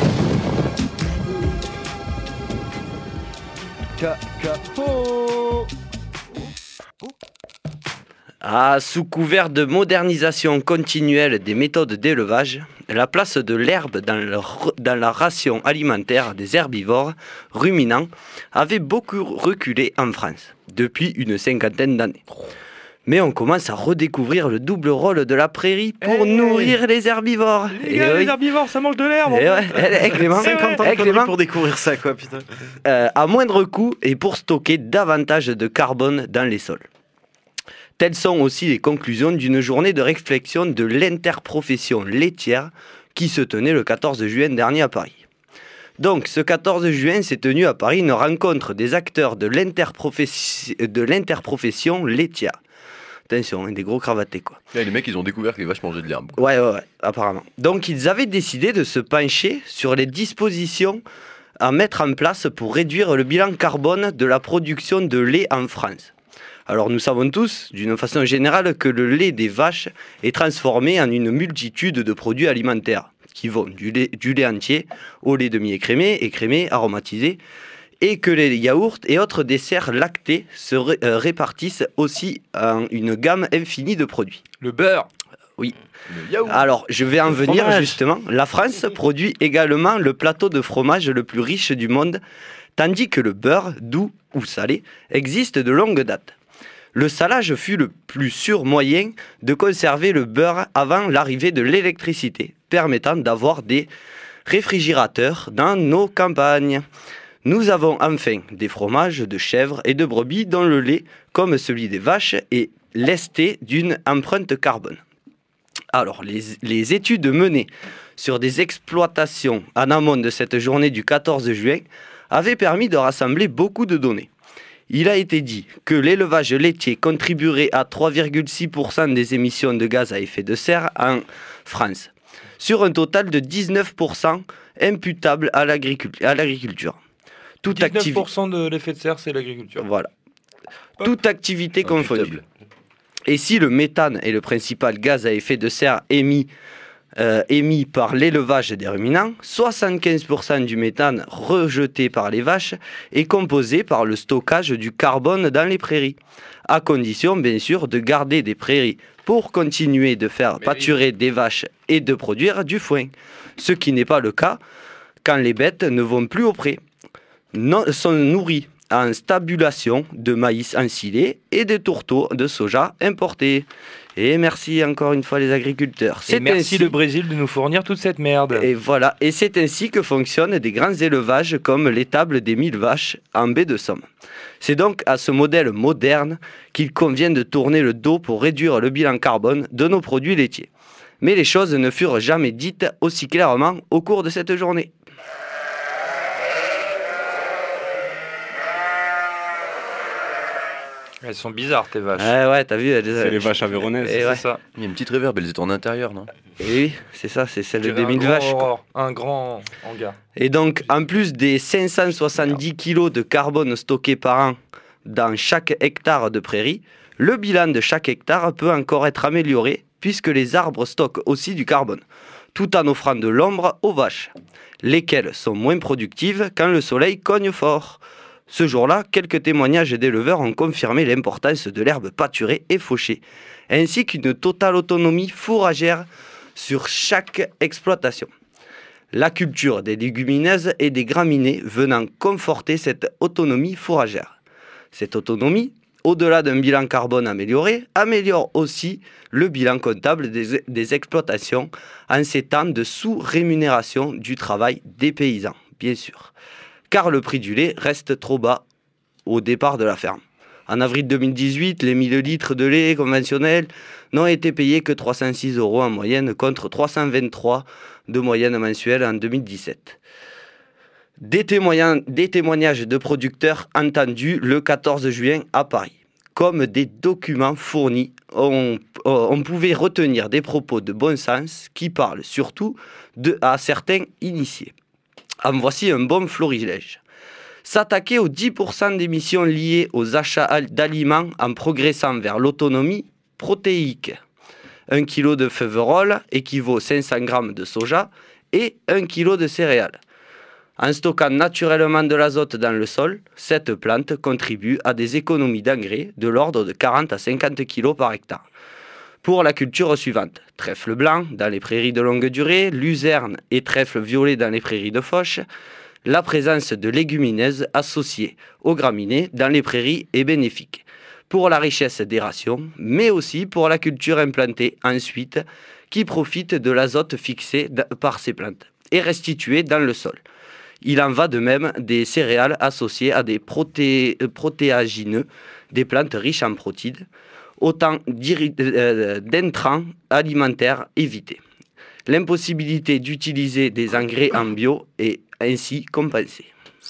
Kakapo. Sous couvert de modernisation continuelle des méthodes d'élevage, la place de l'herbe dans la ration alimentaire des herbivores ruminants avait beaucoup reculé en France depuis une 50aine d'années. Mais on commence à redécouvrir le double rôle de la prairie pour nourrir les herbivores. Les gars, les herbivores, ça mange de l'herbe. Clément, 50 ans pour découvrir ça, quoi, putain. À moindre coût et pour stocker davantage de carbone dans les sols. Telles sont aussi les conclusions d'une journée de réflexion de l'interprofession laitière qui se tenait le 14 juin dernier à Paris. Donc, ce 14 juin s'est tenu à Paris une rencontre des acteurs de l'interprofession laitière. Attention, des gros cravatés, quoi. Là, les mecs, ils ont découvert que les vaches mangeaient de l'herbe. Ouais, apparemment. Donc, ils avaient décidé de se pencher sur les dispositions à mettre en place pour réduire le bilan carbone de la production de lait en France. Alors, nous savons tous, d'une façon générale, que le lait des vaches est transformé en une multitude de produits alimentaires qui vont du lait entier au lait demi-écrémé, aromatisé, et que les yaourts et autres desserts lactés se répartissent aussi en une gamme infinie de produits. Le beurre. Oui. Alors, je vais en venir justement. La France produit également le plateau de fromage le plus riche du monde, tandis que le beurre, doux ou salé, existe de longue date. Le salage fut le plus sûr moyen de conserver le beurre avant l'arrivée de l'électricité, permettant d'avoir des réfrigérateurs dans nos campagnes. Nous avons enfin des fromages de chèvre et de brebis dont le lait, comme celui des vaches, est lesté d'une empreinte carbone. Alors, les études menées sur des exploitations en amont de cette journée du 14 juin avaient permis de rassembler beaucoup de données. Il a été dit que l'élevage laitier contribuerait à 3,6% des émissions de gaz à effet de serre en France, sur un total de 19% imputable à l'agriculture. 19% de l'effet de serre, c'est l'agriculture. Voilà. Toute activité confondue. Et si le méthane est le principal gaz à effet de serre émis par l'élevage des ruminants, 75% du méthane rejeté par les vaches est composé par le stockage du carbone dans les prairies, à condition bien sûr de garder des prairies pour continuer de faire pâturer des vaches et de produire du foin, ce qui n'est pas le cas quand les bêtes ne vont plus au pré. Sont nourris en stabulation de maïs ensilé et de tourteaux de soja importés. Et merci encore une fois les agriculteurs. Et merci le Brésil de nous fournir toute cette merde. Et voilà, et c'est ainsi que fonctionnent des grands élevages comme l'étable des 1000 vaches en baie de Somme. C'est donc à ce modèle moderne qu'il convient de tourner le dos pour réduire le bilan carbone de nos produits laitiers. Mais les choses ne furent jamais dites aussi clairement au cours de cette journée. Elles sont bizarres tes vaches. Ouais, t'as vu. C'est les vaches aveyronaises. C'est ça. Il y a une petite réverb, elles étaient en intérieur, non? Et oui, c'est ça, c'est celle des 1000 vaches. Un grand hangar. Et donc, en plus des 570 kilos de carbone stockés par an dans chaque hectare de prairie, le bilan de chaque hectare peut encore être amélioré puisque les arbres stockent aussi du carbone, tout en offrant de l'ombre aux vaches, lesquelles sont moins productives quand le soleil cogne fort. Ce jour-là, quelques témoignages d'éleveurs ont confirmé l'importance de l'herbe pâturée et fauchée, ainsi qu'une totale autonomie fourragère sur chaque exploitation. La culture des légumineuses et des graminées venant conforter cette autonomie fourragère. Cette autonomie, au-delà d'un bilan carbone amélioré, améliore aussi le bilan comptable des exploitations en ces temps de sous-rémunération du travail des paysans, bien sûr. Car le prix du lait reste trop bas au départ de la ferme. En avril 2018, les 1000 litres de lait conventionnel n'ont été payés que 306 € en moyenne contre 323 de moyenne mensuelle en 2017. Des témoignages de producteurs entendus le 14 juin à Paris. Comme des documents fournis, on pouvait retenir des propos de bon sens qui parlent surtout à certains initiés. En voici un bon florilège. S'attaquer aux 10% d'émissions liées aux achats d'aliments en progressant vers l'autonomie protéique. 1 kg de fèves équivaut 500 g de soja et 1 kg de céréales. En stockant naturellement de l'azote dans le sol, cette plante contribue à des économies d'engrais de l'ordre de 40 à 50 kg par hectare. Pour la culture suivante, trèfle blanc dans les prairies de longue durée, luzerne et trèfle violet dans les prairies de fauche, la présence de légumineuses associées aux graminées dans les prairies est bénéfique pour la richesse des rations, mais aussi pour la culture implantée ensuite qui profite de l'azote fixé par ces plantes et restitué dans le sol. Il en va de même des céréales associées à des protéagineux, des plantes riches en protides, autant d'intrants alimentaires évités. L'impossibilité d'utiliser des engrais en bio est ainsi compensée.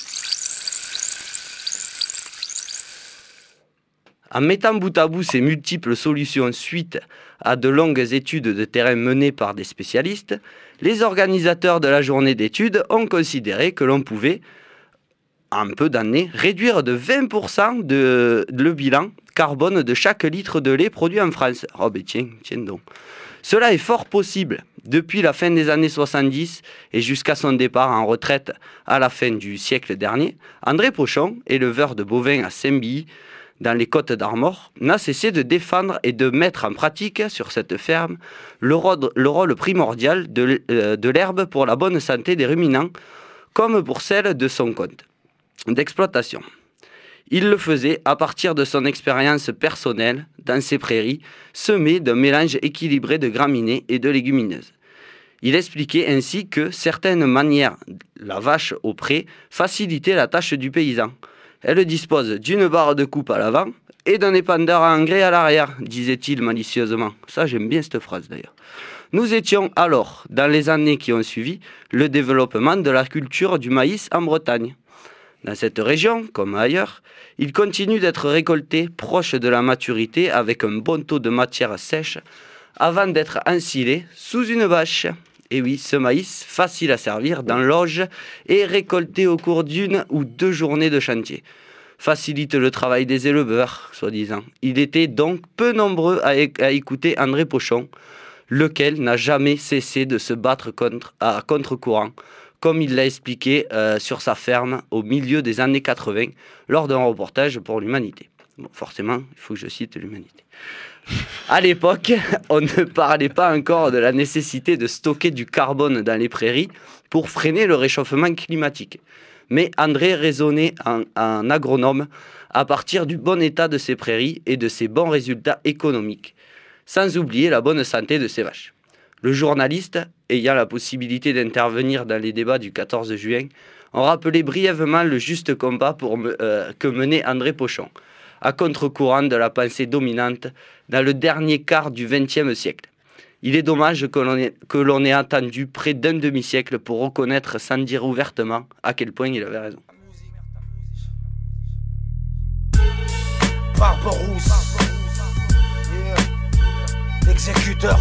En mettant bout à bout ces multiples solutions suite à de longues études de terrain menées par des spécialistes, les organisateurs de la journée d'études ont considéré que l'on pouvait, en peu d'années, réduire de 20% le bilan carbone de chaque litre de lait produit en France. Oh ben tiens donc. Cela est fort possible. Depuis la fin des années 70 et jusqu'à son départ en retraite à la fin du siècle dernier, André Pochon, éleveur de bovins à Saint-Billy, dans les Côtes d'Armor, n'a cessé de défendre et de mettre en pratique sur cette ferme le rôle primordial de l'herbe pour la bonne santé des ruminants, comme pour celle de son compte d'exploitation. Il le faisait à partir de son expérience personnelle dans ses prairies, semées d'un mélange équilibré de graminées et de légumineuses. Il expliquait ainsi que certaines manières, la vache au pré, facilitaient la tâche du paysan. Elle dispose d'une barre de coupe à l'avant et d'un épandeur à engrais à l'arrière, disait-il malicieusement. Ça, j'aime bien cette phrase d'ailleurs. Nous étions alors, dans les années qui ont suivi, le développement de la culture du maïs en Bretagne. Dans cette région, comme ailleurs, il continue d'être récolté proche de la maturité avec un bon taux de matière sèche avant d'être ensilé sous une bâche. Et oui, ce maïs, facile à servir dans l'auge, est récolté au cours d'une ou 2 journées de chantier. Facilite le travail des éleveurs, soi-disant. Il était donc peu nombreux à écouter André Pochon, lequel n'a jamais cessé de se battre à contre-courant, comme il l'a expliqué sur sa ferme au milieu des années 80, lors d'un reportage pour l'Humanité. Bon, forcément, il faut que je cite l'Humanité. À l'époque, on ne parlait pas encore de la nécessité de stocker du carbone dans les prairies pour freiner le réchauffement climatique. Mais André raisonnait en agronome à partir du bon état de ses prairies et de ses bons résultats économiques, sans oublier la bonne santé de ses vaches. Le journaliste, ayant la possibilité d'intervenir dans les débats du 14 juin, a rappelé brièvement le juste combat que menait André Pochon, à contre-courant de la pensée dominante dans le dernier quart du XXe siècle. Il est dommage que l'on ait attendu près d'un demi-siècle pour reconnaître sans dire ouvertement à quel point il avait raison. Barbarousse, l'exécuteur.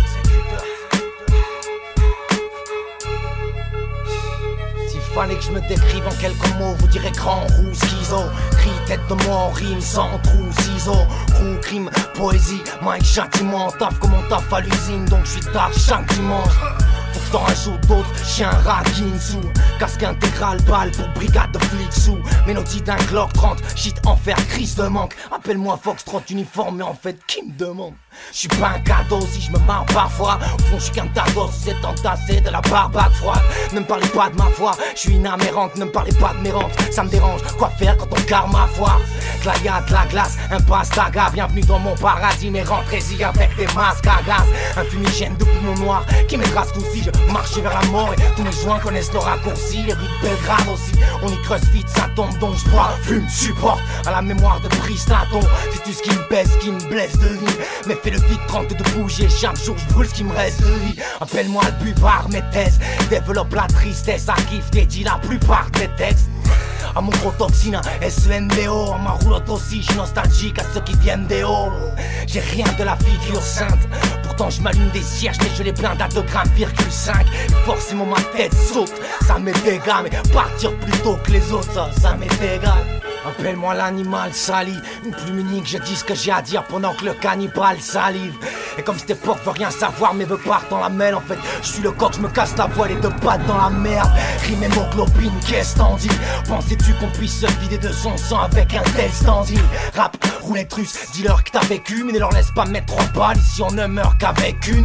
Fallait que je me décrive en quelques mots, vous direz grand roux, schizo, cri, tête de mort, rime, sans trou, ciseaux, roux, crime, poésie, Mike, châtiment, taf comme on taf à l'usine, donc je suis tard chaque dimanche. Faut que t'en rajoutes d'autres, chien, rat, sous casque intégral, balle pour brigade de flics sous mélodie d'un Glock 30, shit, enfer, crise de manque. Appelle-moi Foxtrot uniforme, mais en fait, qui me demande? Je suis pas un cadeau si je me marre parfois. Au fond, je suis qu'un tardos, c'est entassé de la barbade froide. Ne me parlez pas de ma voix, je suis inamérante, ne me parlez pas de mes rentes. Ça me dérange, quoi faire quand on carre ma foi? De la yade, de la glace, un pastaga. Bienvenue dans mon paradis, mais rentrez-y avec des masques à gaz. Un fumigène de poumon noir qui m'écrase tout si je marche vers la mort. Et tous mes joints connaissent le raccourci, les rues de Belgrade aussi. On y creuse vite, ça tombe donc je bois, fume, supporte à la mémoire de Pristaton. C'est tout ce qui me pèse, qui me blesse de vie. Mais fais le vide, trente de bouger, chaque jour je brûle ce qui me reste de vie. Appelle-moi le buvard, mes thèses, développe la tristesse, à kiff, dédie la plupart des textes. À mon gros toxine, SEMBO, à ma roulotte aussi, je suis nostalgique à ceux qui viennent des hauts. J'ai rien de la figure sainte, pourtant je m'allume des cierges, mais je les blinde à 2,5 grammes. Et forcément ma tête saute, ça m'est égal, mais partir plus tôt que les autres, ça m'est égal. Appelle-moi l'animal sali, une plume unique, je dis ce que j'ai à dire pendant que le cannibale salive. Et comme cette époque veut rien savoir mais veut partir dans la mêle, en fait je suis le coq, je me casse la voix, les deux pattes dans la merde. Rime hémoglobine, qu'est-ce t'en dis? Pensais-tu qu'on puisse se vider de son sang avec un tel standing? Rap, roulette russe, dis-leur que t'as vécu, mais ne leur laisse pas mettre 3 balles, ici on ne meurt qu'avec une.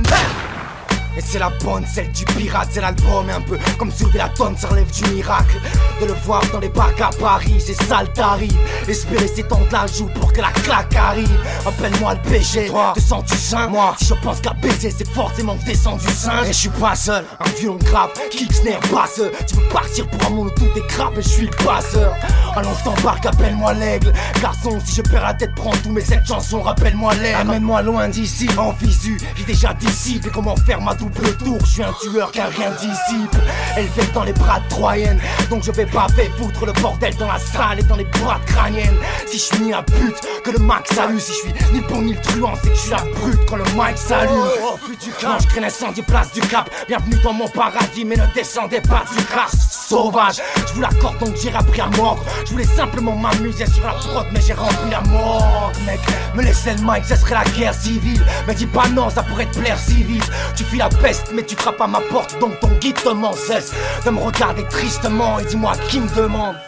Et c'est la bonne, celle du pirate, c'est l'album, un peu comme soulever la tonne, ça relève du miracle. De le voir dans les bacs à Paris, c'est ça le tarif. Espérer s'étendre la joue pour que la claque arrive. Appelle-moi le péché, toi, te sens-tu sain? Moi, si je pense qu'à baiser, c'est forcément descendu singe. Et je suis pas seul, un violon grave, kick, snare, basse. Tu veux partir pour un monde où tout est grave et je suis le passeur. Allons je t'embarque, appelle-moi l'aigle. Garçon, si je perds la tête, prends tout, mais cette chanson, rappelle-moi l'air. Amène-moi loin d'ici, en visu, j'ai déjà disciple. Et comment faire ma double tour, je suis un tueur car rien disciple. Elle fait dans les bras de Troyenne, donc je vais pas faire foutre le bordel dans la salle et dans les boîtes crâniennes. Si je suis ni la pute que le Mac salue, si je suis ni bon ni le truand, c'est que je suis la brute quand le mic s'allume. Quand je crée l'incendie place du Cap, bienvenue dans mon paradis, mais ne descendez pas du crasse sauvage. Je vous l'accorde donc j'ai appris à mordre. Je voulais simplement m'amuser sur la prod, mais j'ai rempli la mort. Mec, me laisser le mic, ça serait la guerre civile. Mais dis pas non, ça pourrait te plaire si vite. Tu fuis la peste, mais tu frappes à ma porte, donc ton guide te m'en cesse de me regarder tristement et dis-moi qui me demande.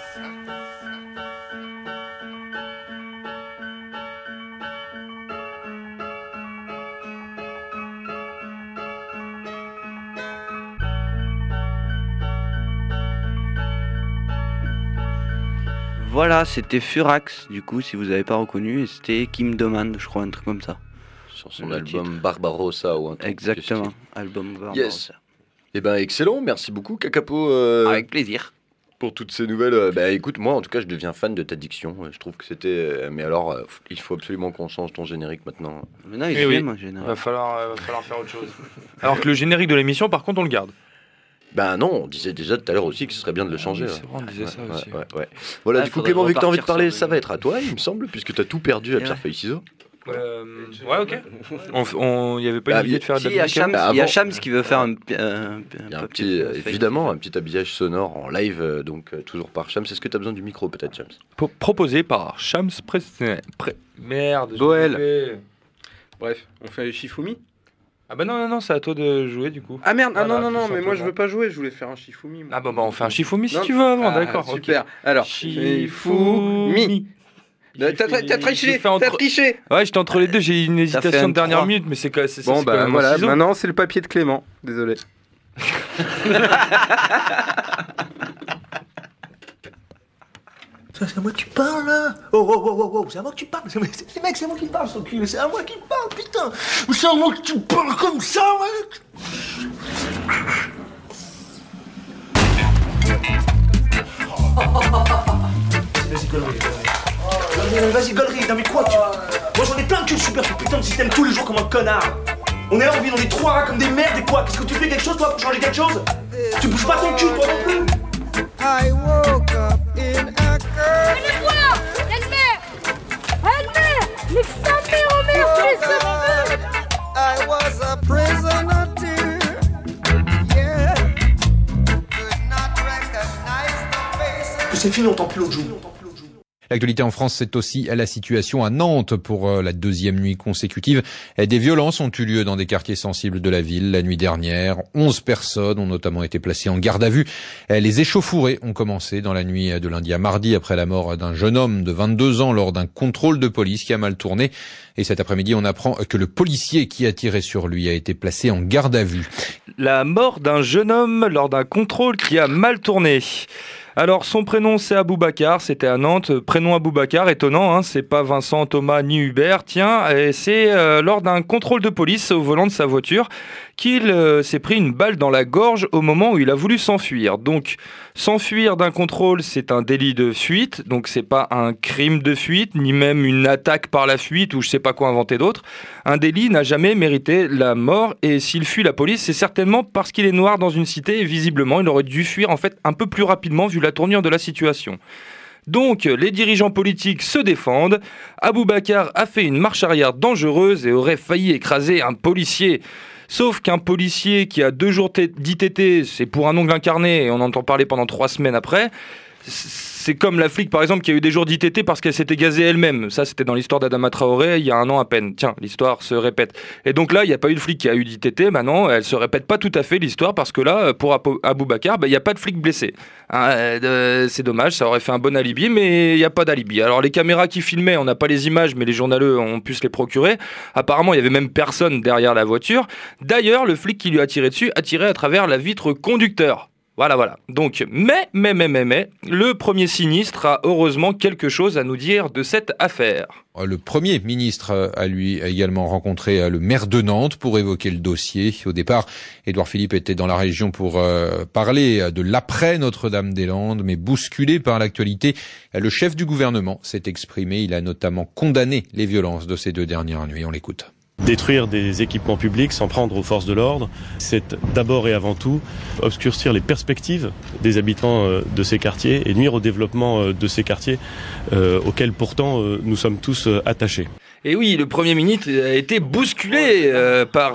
Voilà, c'était Furax, du coup, si vous n'avez pas reconnu, et c'était Qui me demande, je crois, un truc comme ça. Sur son album Barbarossa ou un truc. Exactement, album Barbarossa. Yes. Eh ben excellent, merci beaucoup Kakapo. Avec plaisir. Pour toutes ces nouvelles. Bah écoute, moi en tout cas, je deviens fan de ta diction. Je trouve que c'était. Mais alors, il faut absolument qu'on change ton générique maintenant. Maintenant, il est mon générique. Va falloir faire autre chose. Alors que le générique de l'émission, par contre, on le garde. Ben non, on disait déjà tout à l'heure aussi que ce serait bien de le changer. Oui, c'est vrai, on disait ça aussi. Ouais. Voilà, du coup, Clément, vu que tu as envie de parler, ça va être à toi, il me semble, puisque tu as tout perdu à pierre-feuille-ciseaux. Ouais, ok. Il n'y avait pas une idée de faire de la musique. Il y a Shams qui veut faire un petit, évidemment, un petit habillage sonore en live, donc toujours par Shams. Est-ce que tu as besoin du micro, peut-être, Shams? Proposé par Shams Merde. Boel. Bref, on fait Shifumi. Ah bah non, c'est à toi de jouer du coup. Ah merde, non, mais moi je veux pas jouer, je voulais faire un Shifumi. Ah bah on fait un Shifumi si tu veux avant, d'accord. Super, okay. Alors, Shifumi. T'as triché. Ouais, j'étais entre les deux, j'ai eu une hésitation de dernière minute, mais c'est bon bah voilà, maintenant c'est le papier de Clément, désolé. C'est à moi que tu parles là. Oh, c'est à moi que tu parles. Les mecs, c'est à moi qui parle, son cul. C'est à moi qui parle, putain. C'est à moi que tu parles comme ça, mec. Vas-y, gaulerie. Non mais quoi Moi j'en ai plein de cul, je subis ce putain de système tous les jours comme un connard. On est là, on vit dans des trois rats comme des merdes et quoi? Qu'est-ce que tu fais quelque chose toi pour changer quelque chose? Tu bouges pas ton cul toi non plus. I woke up in a girl. I was a prisoner too. Yeah. Could not recognize the faces. C'est fini, on t'en plus l'autre jour. L'actualité en France, c'est aussi la situation à Nantes pour la deuxième nuit consécutive. Des violences ont eu lieu dans des quartiers sensibles de la ville la nuit dernière. 11 personnes ont notamment été placées en garde à vue. Les échauffourées ont commencé dans la nuit de lundi à mardi après la mort d'un jeune homme de 22 ans lors d'un contrôle de police qui a mal tourné. Et cet après-midi, on apprend que le policier qui a tiré sur lui a été placé en garde à vue. La mort d'un jeune homme lors d'un contrôle qui a mal tourné. Alors son prénom c'est Aboubacar, c'était à Nantes, prénom Aboubacar, étonnant, hein, c'est pas Vincent, Thomas ni Hubert, tiens, et c'est lors d'un contrôle de police au volant de sa voiture qu'il s'est pris une balle dans la gorge au moment où il a voulu s'enfuir. Donc s'enfuir d'un contrôle c'est un délit de fuite, donc c'est pas un crime de fuite, ni même une attaque par la fuite ou je sais pas quoi inventer d'autre. Un délit n'a jamais mérité la mort et s'il fuit la police c'est certainement parce qu'il est noir dans une cité et visiblement il aurait dû fuir en fait un peu plus rapidement vu la tournure de la situation. Donc, les dirigeants politiques se défendent. Aboubacar a fait une marche arrière dangereuse et aurait failli écraser un policier. Sauf qu'un policier qui a 2 jours d'ITT, c'est pour un ongle incarné et on entend parler pendant 3 semaines après. C'est comme la flic par exemple qui a eu des jours d'ITT parce qu'elle s'était gazée elle-même. Ça c'était dans l'histoire d'Adama Traoré il y a 1 an à peine. Tiens, l'histoire se répète. Et donc là il n'y a pas eu de flic qui a eu d'ITT. Maintenant elle se répète pas tout à fait l'histoire parce que là pour Aboubacar il n'y a pas de flic blessé. C'est dommage, ça aurait fait un bon alibi mais il n'y a pas d'alibi. Alors les caméras qui filmaient, on n'a pas les images mais les journaleux ont pu se les procurer. Apparemment il y avait même personne derrière la voiture. D'ailleurs le flic qui lui a tiré dessus a tiré à travers la vitre conducteur. Voilà. Donc, mais, le premier sinistre a heureusement quelque chose à nous dire de cette affaire. Le Premier ministre a également rencontré le maire de Nantes pour évoquer le dossier. Au départ, Édouard Philippe était dans la région pour parler de l'après Notre-Dame-des-Landes, mais bousculé par l'actualité, le chef du gouvernement s'est exprimé. Il a notamment condamné les violences de ces 2 dernières nuits. On l'écoute. Détruire des équipements publics, s'en prendre aux forces de l'ordre, c'est d'abord et avant tout obscurcir les perspectives des habitants de ces quartiers et nuire au développement de ces quartiers auxquels pourtant nous sommes tous attachés. Et oui, le Premier ministre a été bousculé par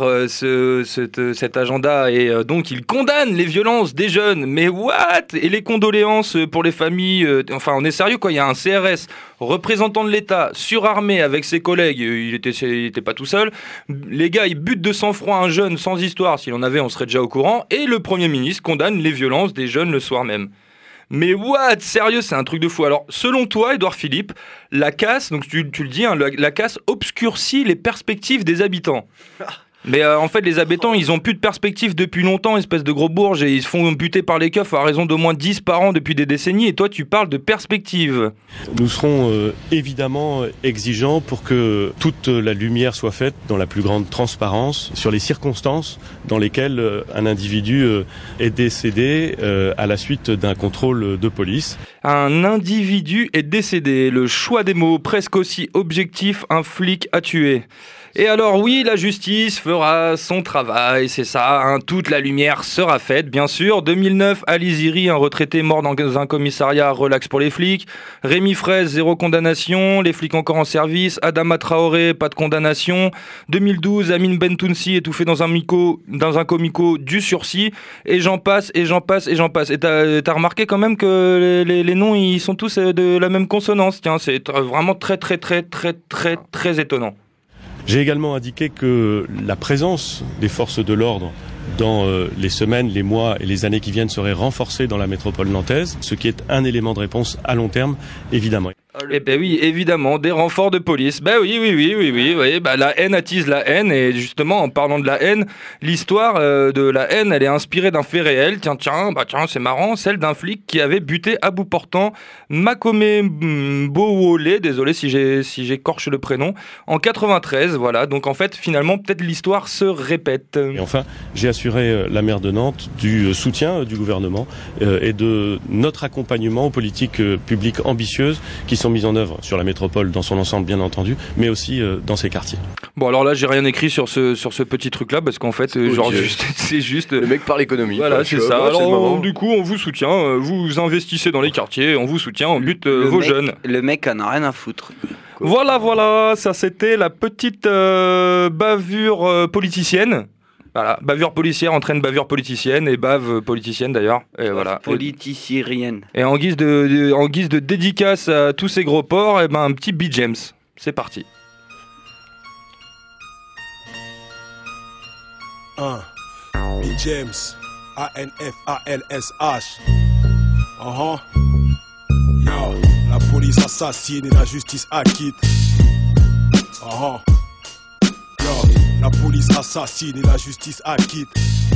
cet agenda et donc il condamne les violences des jeunes. Mais what? Et les condoléances pour les familles, enfin on est sérieux quoi, il y a un CRS, représentant de l'État, surarmé avec ses collègues, il était pas tout seul. Les gars, ils butent de sang-froid un jeune sans histoire, s'il en avait on serait déjà au courant. Et le Premier ministre condamne les violences des jeunes le soir même. Mais what? Sérieux, c'est un truc de fou. Alors, selon toi, Édouard Philippe, la casse, donc tu le dis, hein, la casse obscurcit les perspectives des habitants. Mais en fait, les habitants, ils ont plus de perspectives depuis longtemps, espèce de gros bourges, et ils se font buter par les keufs à raison d'au moins 10 par an depuis des décennies. Et toi, tu parles de perspectives. Nous serons évidemment exigeants pour que toute la lumière soit faite dans la plus grande transparence sur les circonstances dans lesquelles un individu est décédé à la suite d'un contrôle de police. Un individu est décédé. Le choix des mots presque aussi objectif, un flic a tué. Et alors oui, la justice fera son travail, c'est ça, hein, toute la lumière sera faite, bien sûr. 2009, Ali Ziri, un retraité mort dans un commissariat, relax pour les flics. Rémi Fraisse, 0 condamnation, les flics encore en service. Adama Traoré, pas de condamnation. 2012, Amine Bentounsi, étouffé dans un comico, du sursis. Et j'en passe. Et t'as remarqué quand même que les noms, ils sont tous de la même consonance. Tiens, c'est vraiment très étonnant. J'ai également indiqué que la présence des forces de l'ordre dans les semaines, les mois et les années qui viennent serait renforcée dans la métropole nantaise, ce qui est un élément de réponse à long terme, évidemment. Eh ben oui, évidemment, des renforts de police. Ben oui. Bah, la haine attise la haine, et justement, en parlant de la haine, l'histoire de la haine, elle est inspirée d'un fait réel. Tiens, c'est marrant, celle d'un flic qui avait buté à bout portant Makome Mbowole, désolé si j'écorche le prénom, en 93. Voilà, donc en fait, finalement, peut-être l'histoire se répète. Et enfin, j'ai assuré la maire de Nantes du soutien du gouvernement et de notre accompagnement aux politiques publiques ambitieuses qui sont mises en œuvre sur la métropole dans son ensemble, bien entendu, mais aussi dans ses quartiers. Bon, alors là, j'ai rien écrit sur ce petit truc-là, parce qu'en fait, c'est juste... Le mec parle économie. Voilà, c'est ça. Alors, du coup, on vous soutient, vous investissez dans les quartiers, on vous soutient, on bute vos jeunes. Le mec en a rien à foutre. Voilà, ça c'était la petite bavure politicienne. Voilà, bavure policière entraîne bavure politicienne et bave politicienne d'ailleurs. Et voilà. Politicienne. Et en guise de dédicace à tous ces gros porcs, et ben un petit Beat James. C'est parti. Beat James, ANFALSH. Yo, la police assassine et la justice acquitte. Yo, la police assassine et la justice acquitte.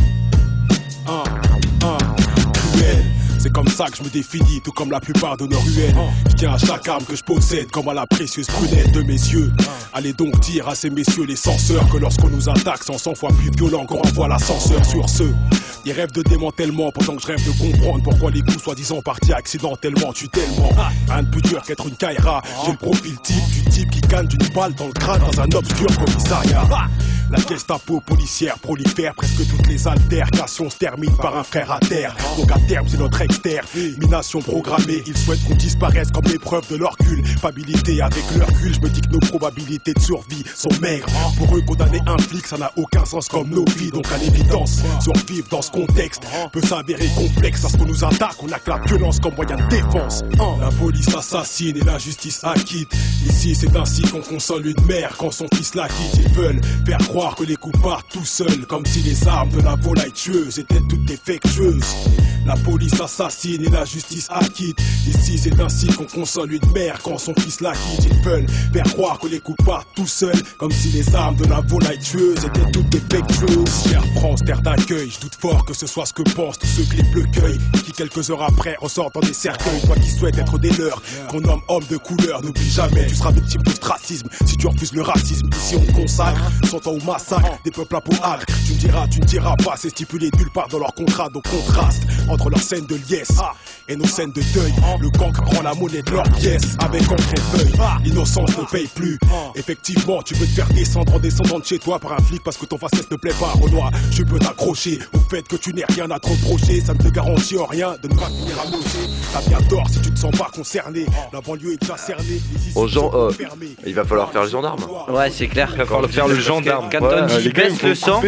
Cruel. C'est comme ça que je me définis, tout comme la plupart de nos ruelles. Je tiens à chaque arme que je possède, comme à la précieuse prunelle de mes yeux. Allez donc dire à ces messieurs les censeurs que lorsqu'on nous attaque, c'est 100 fois plus violent qu'on renvoie l'ascenseur sur ceux. Ils rêvent de démantèlement pendant que je rêve de comprendre pourquoi les coups soi-disant partis accidentellement tuent tellement. Rien de plus dur qu'être une caïra. J'ai le profil type du type qui canne d'une balle dans le crâne dans un obscur commissariat. La Gestapo policière prolifère, presque toutes les altercations se terminent par un frère à terre. Donc à terme c'est notre extermination programmée. Ils souhaitent qu'on disparaisse comme l'épreuve de leur culpabilité. Avec leur recul, je me dis que nos probabilités de survie sont maigres. Pour eux condamner un flic, ça n'a aucun sens comme nos vies. Donc à l'évidence, survivre dans ce contexte peut s'avérer complexe. Parce qu'on nous attaque, on a que la violence comme moyen de défense. La police assassine et la justice acquitte. Ici c'est ainsi qu'on console une mère quand son fils la quitte. Ils veulent faire croire que les coups partent tout seuls, comme si les armes de la volaille tueuse étaient toutes défectueuses. La police assassine et la justice acquitte. Ici c'est ainsi qu'on console une mère quand son fils la quitte. Ils veulent faire croire que les coups partent tout seuls, comme si les armes de la volaille tueuse étaient toutes défectueuses. Chère France, terre d'accueil, je doute fort que ce soit ce que pensent tous ceux que les bleus cueillent, qui quelques heures après ressortent dans des cercueils. Toi qui souhaites être des leurs, qu'on nomme homme de couleur, n'oublie jamais, tu seras victime d'ostracisme si tu refuses le racisme. Ici on consacre 100 ans au massacre des peuples à peau âcre. Tu ne diras pas, c'est stipulé nulle part dans leur contrat. Donc contraste entre leurs scènes de liesse et nos scènes de deuil. Le cancre prend la monnaie de leurs pièces avec encre et feuille. L'innocence ne paye plus. Effectivement, tu veux te faire descendre en descendant de chez toi par un flic parce que ton facette ne plaît pas. Renoir, je peux t'accrocher au fait que tu n'aies rien à te reprocher. Ça ne te garantit en rien de ne pas finir à loger. T'as bien tort si tu te sens pas concerné. La banlieue est déjà cernée. Aux gens, il va falloir faire le gendarme. Ouais, c'est clair. Il va falloir faire le gendarme. Quand on dit baisse le son,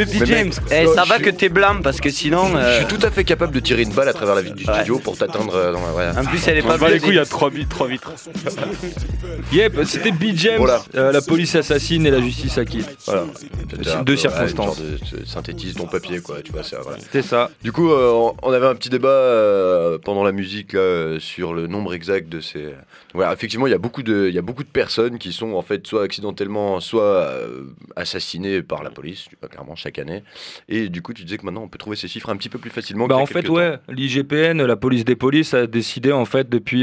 ça va que t'es blanc parce que sinon. Je suis tout à fait capable de tirer une balle à travers la vitre du studio pour t'atteindre dans la. En plus, elle est pas bleue. Les couilles, il y a 3 vitres. Yep, c'était Beat James. Voilà. La police assassine et la justice acquitte. Voilà. Deux circonstances. Synthétise ton papier, quoi. Tu vois, c'était ça. Du coup, on avait un petit débat pendant la musique là, sur le nombre exact de ces. Voilà, effectivement, il y a beaucoup de personnes qui sont en fait soit accidentellement, soit assassinées par la police, clairement chaque année. Et du coup, tu disais que maintenant, on peut trouver ces chiffres un petit peu plus facilement. En fait, l'IGPN, la police des polices, a décidé en fait depuis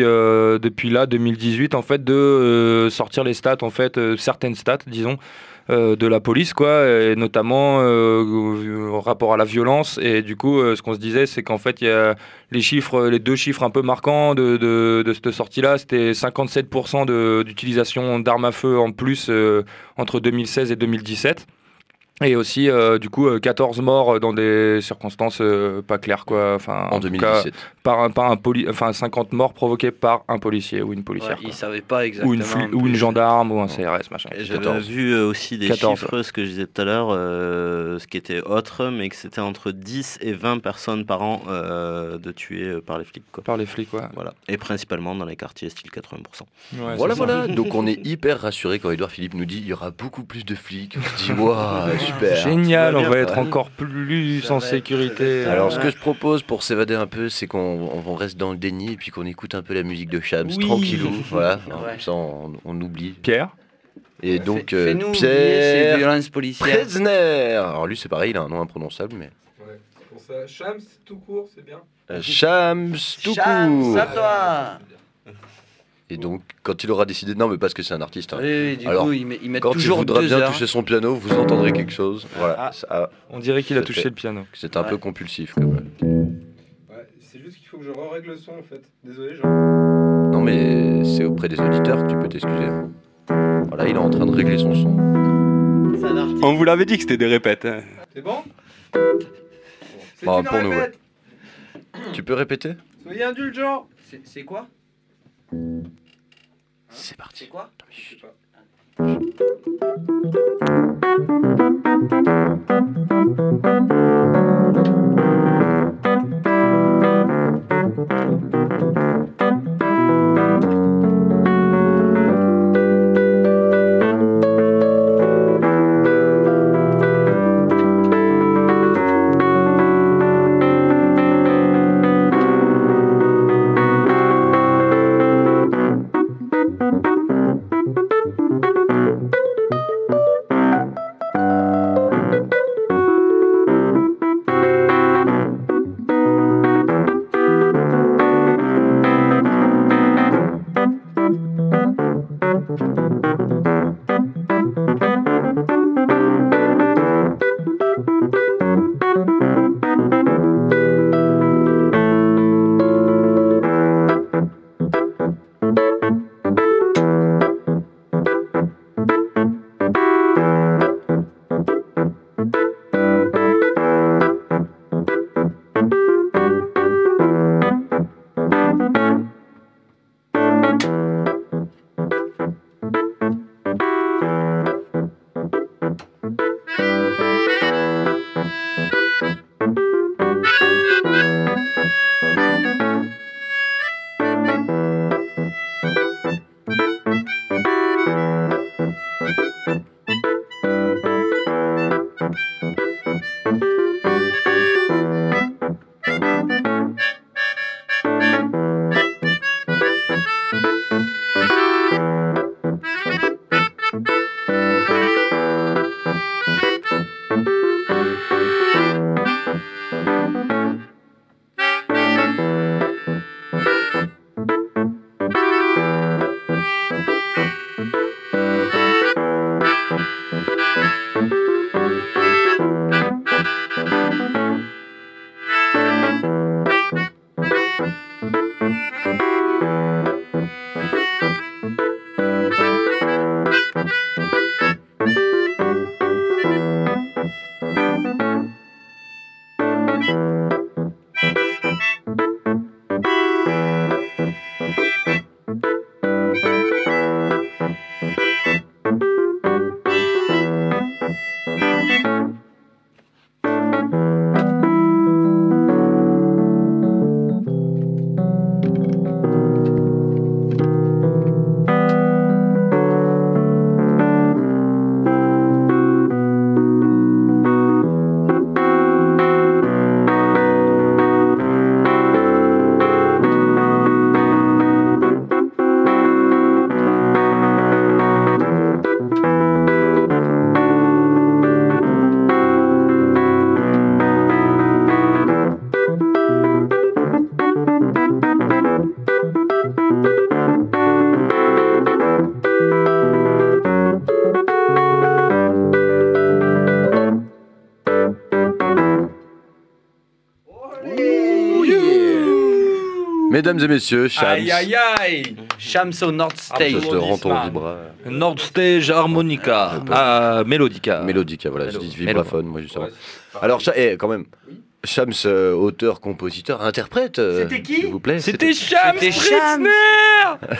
2018 en fait de sortir les stats en fait, certaines stats, disons. De la police, quoi, et notamment en rapport à la violence. Et du coup, ce qu'on se disait, c'est qu'en fait, il y a les deux chiffres un peu marquants de cette sortie-là, c'était 57% d'utilisation d'armes à feu en plus entre 2016 et 2017. Et aussi, du coup, 14 morts dans des circonstances pas claires, quoi. Enfin, en 2017. Cas, 50 morts provoqués par un policier ou une policière. Ouais, ils savaient pas exactement. Ou une gendarme ou un CRS, machin. J'avais vu aussi des chiffres, ce que je disais tout à l'heure, ce qui était autre, mais que c'était entre 10 et 20 personnes par an de tuées par les flics, quoi. Par les flics, ouais. Voilà. Et principalement dans les quartiers style 80%. Ouais, voilà. Donc on est hyper rassurés quand Édouard Philippe nous dit il y aura beaucoup plus de flics. On se dit, waouh, Super. Génial, on va être encore plus en sécurité. Alors, ce que je propose pour s'évader un peu, c'est qu'on reste dans le déni et puis qu'on écoute un peu la musique de Shams, tranquillou. Voilà, comme ça on oublie. Pierre. Et donc, Fais-nous oublier ces Pierre violences policières. Presner. Alors, lui, c'est pareil, il a un nom imprononçable, mais. Ouais, c'est pour ça. Shams, tout court, c'est bien. Shams, tout Shams, court. à toi. Et donc, quand il aura décidé, non, mais parce que c'est un artiste. Hein. Oui, du alors, coup, il met quand toujours il voudra 2 bien heures. toucher son piano, vous entendrez quelque chose. Voilà. On dirait qu'il a touché le piano. C'est un peu compulsif, quand même. Ouais, c'est juste qu'il faut que je règle le son, en fait. Désolé, Jean. Non, mais c'est auprès des auditeurs que tu peux t'excuser. Voilà, il est en train de régler son son. On vous l'avait dit que c'était des répètes. Hein. C'est bon? Bah, pour nous, ouais. Tu peux répéter? Soyez indulgents. C'est quoi? C'est parti. C'est quoi? Je sais pas. Mesdames et messieurs, Shams. Aïe aïe aïe. Shams au Nord Stage. Je te rends ton vibra. Nord Stage harmonica. Mélodica. Mélodica, voilà, je dis Mélo. vibraphone, moi justement. Alors, quand même, Shams, auteur, compositeur, interprète. C'était qui s'il vous plaît. C'était Shams Pritzner.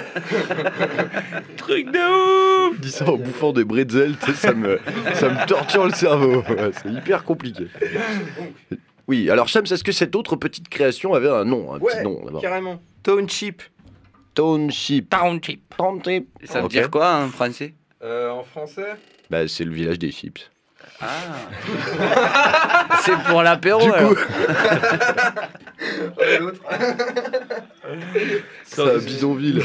Truc de ouf. Dis ça en bouffant des bretzels, tu sais, ça me torture le cerveau. Ouais, c'est hyper compliqué. Oui, alors Shams, est-ce que cette autre petite création avait un nom, petit nom d'abord? Carrément. Township. Township. Ça veut dire quoi en français? En français? Bah, c'est le village des chips. C'est pour l'apéro. Du alors. coup. L'autre. C'est à Bisonville.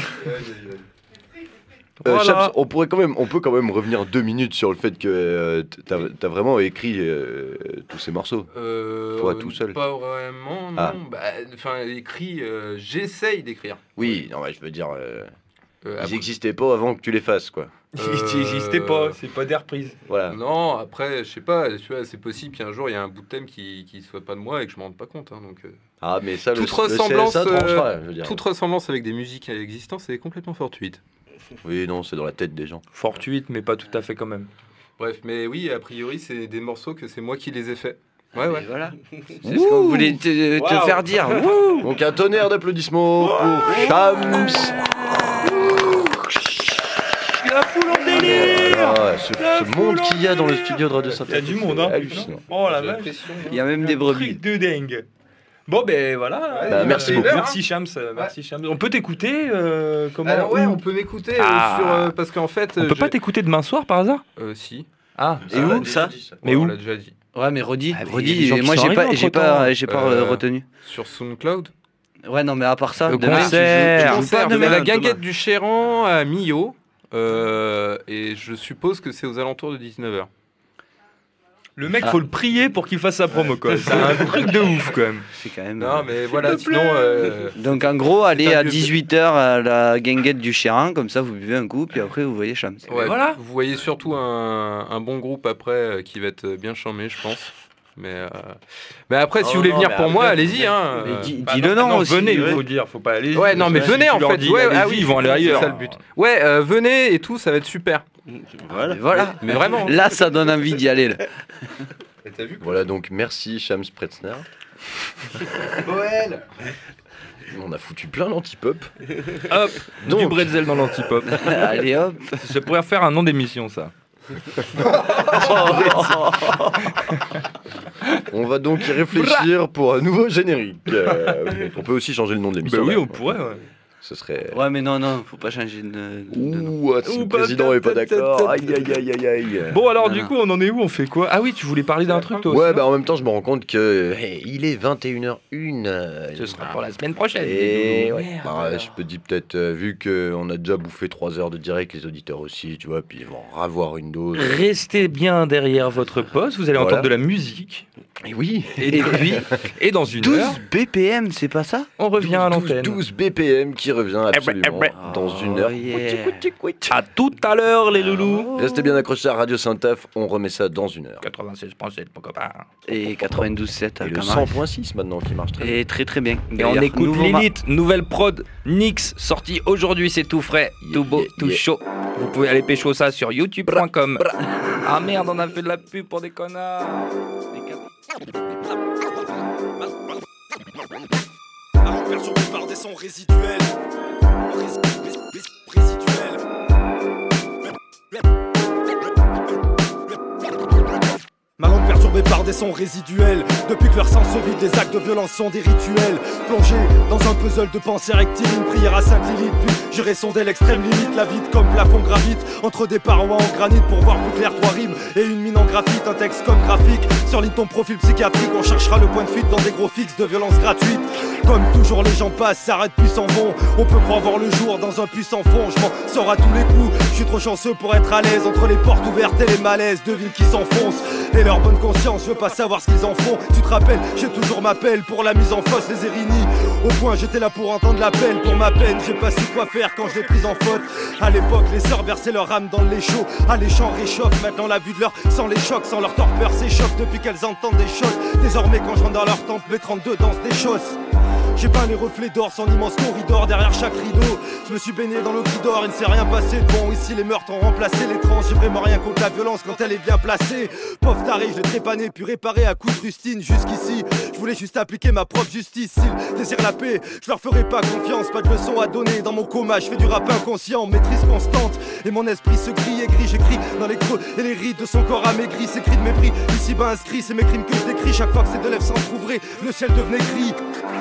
Voilà. Chaps, on peut quand même revenir 2 minutes sur le fait que t'as vraiment écrit tous ces morceaux. Toi tout seul. Pas vraiment, non. Ah. Écrit, j'essaye d'écrire. Oui, non, mais je veux dire, ils n'existaient pas avant que tu les fasses, quoi. Ils n'existaient pas, c'est pas des reprises. Voilà. Non, après, je sais pas, tu vois, c'est possible qu'un jour il y a un bout de thème qui soit pas de moi et que je m'en rende pas compte. Hein, donc, Ah, mais ça, toute ressemblance, CSA tranchera, je veux dire. toute ressemblance avec des musiques existantes, c'est complètement fortuite. Oui, non, c'est dans la tête des gens. Fortuite, mais pas tout à fait quand même. Bref, mais oui, a priori, c'est des morceaux que c'est moi qui les ai faits. Ouais. Voilà. C'est ce qu'on voulait te faire dire. Wouh. Donc un tonnerre d'applaudissements pour Shams. La foule en délire. Ce monde qu'il y a dans le studio de Radio Synthèse. Il y a du monde, hein. Hallucinant. Oh la vache. Il y a même des brebis. Truc de dingue. Bon ben voilà. Bah, merci beaucoup. Merci Shams. Merci Shams. On peut t'écouter comment Alors ouais, on peut m'écouter parce qu'en fait. On peut pas t'écouter demain soir par hasard? Si. Ah. Et où ça? Mais où? On l'a déjà dit. Ouais, mais redis. gens Moi qui sont j'ai pas retenu. Sur SoundCloud. Ouais, non, mais à part ça, Le demain, concert. tu joues pas de demain, la Thomas. guinguette du Chéran à Millau. Et je suppose que c'est aux alentours de 19h. Le mec, faut le prier pour qu'il fasse sa promo, quoi. C'est un truc de ouf, quand même. C'est quand même. Non, mais voilà, sinon. Donc, en gros, allez à 18h à la guinguette du Chéran, comme ça vous buvez un coup, puis après vous voyez Shams. Ouais, voilà. Vous voyez surtout un bon groupe après qui va être bien charmé, je pense. Mais après, si vous voulez venir pour moi, allez-y. Hein. Dis-le non aussi. Venez, il faut dire, faut pas aller. Ouais, non, mais venez en fait. Oui, ils vont aller ailleurs. C'est ça le but. Ouais, venez et tout, ça va être super. Voilà. Mais vraiment. Là, ça donne envie d'y aller. Là. Voilà, donc merci Shams Pretzner. Noël. On a foutu plein l'antipop. Hop, Donc. du bretzel dans l'antipop. Allez hop. Je pourrais faire un nom d'émission, ça. On va donc y réfléchir pour un nouveau générique. On peut aussi changer le nom de l'émission. Bah oui, là, on quoi. pourrait, ouais. Ce serait. Ouais, mais non, faut pas changer de nom. Ouh, si le président est pas d'accord. Aïe, aïe, aïe, aïe, aïe. Bon, alors, du coup, on en est où? On fait quoi? Ah oui, tu voulais parler d'un truc, toi aussi, Ouais, non bah en même temps, je me rends compte que il est 21h01. Ce sera pour la semaine prochaine. Et ouais. Bah, je peux dire peut-être, vu qu'on a déjà bouffé 3 heures de direct, les auditeurs aussi, tu vois, puis ils vont ravoir une dose. Restez bien derrière votre poste, vous allez Voilà. entendre de la musique. Et oui. Et puis, Et dans une 12 heure, BPM, c'est pas ça? on revient à l'antenne. 12 BPM qui revient absolument dans une heure. yeah. À tout à l'heure, les loulous. Restez bien accrochés à Radio Saint-Taf, on remet ça dans une heure. 96.7, mon copain. Et 92.7 à Et le Camargue. 100.6 maintenant qui marche très bien. Et très très bien. Et on D'ailleurs, écoute nouveau Lilith, nouvelle prod Nix, sortie aujourd'hui, c'est tout frais, tout beau, tout chaud. Vous pouvez aller pécho ça sur youtube.com. Ah merde, on a fait de la pub pour des connards. Alors perturbé par des sons résiduels. Ma langue perturbée par des sons résiduels. Depuis que leur sens se vide, les actes de violence sont des rituels. Plongé dans un puzzle de pensée rectile, une prière à Sainte Lilith. Puis j'irai sonder l'extrême limite, la vide comme plafond gravite. Entre des parois en granit pour voir plus clair 3 rimes et une mine en graphite. Un texte comme graphique, surligne ton profil psychiatrique. On cherchera le point de fuite dans des gros fixes de violence gratuite. Comme toujours les gens passent, s'arrêtent puis s'en vont. On peut croire voir le jour dans un puissant fond. Je m'en sors à tous les coups, je suis trop chanceux pour être à l'aise. Entre les portes ouvertes et les malaises de villes qui s'enfoncent et leur bonne conscience, je veux pas savoir ce qu'ils en font. Tu te rappelles, j'ai toujours ma pelle pour la mise en fosse, les érignies. Au point j'étais là pour entendre l'appel pour ma peine. J'ai pas su quoi faire quand je l'ai prise en faute. À l'époque les sœurs versaient leur âme dans les chauds. À les champs réchauffe, maintenant la vue de leur sans les chocs, sans leur torpeur s'échauffe depuis qu'elles entendent des choses. Désormais quand je rentre dans leur temple, mes 32 dansent des choses. J'ai peint les reflets d'or, son immense corridor derrière chaque rideau. Je me suis baigné dans le cul d'or, il ne s'est rien passé de bon. Ici les meurtres ont remplacé les trans. J'ai vraiment rien contre la violence quand elle est bien placée. Pauvre taré, je l'ai trépané puis réparé à coups de rustine. Jusqu'ici, je voulais juste appliquer ma propre justice. S'ils désirent la paix, je leur ferai pas confiance. Pas de leçons à donner dans mon coma, je fais du rap inconscient, maîtrise constante. Et mon esprit se grille et gris, j'écris dans les creux et les rides de son corps amaigri. Ces cris de mépris, ici bas inscrits, c'est mes crimes que je décris. Chaque fois que ces deux lèvres s'entrouvraient, le ciel devenait gris.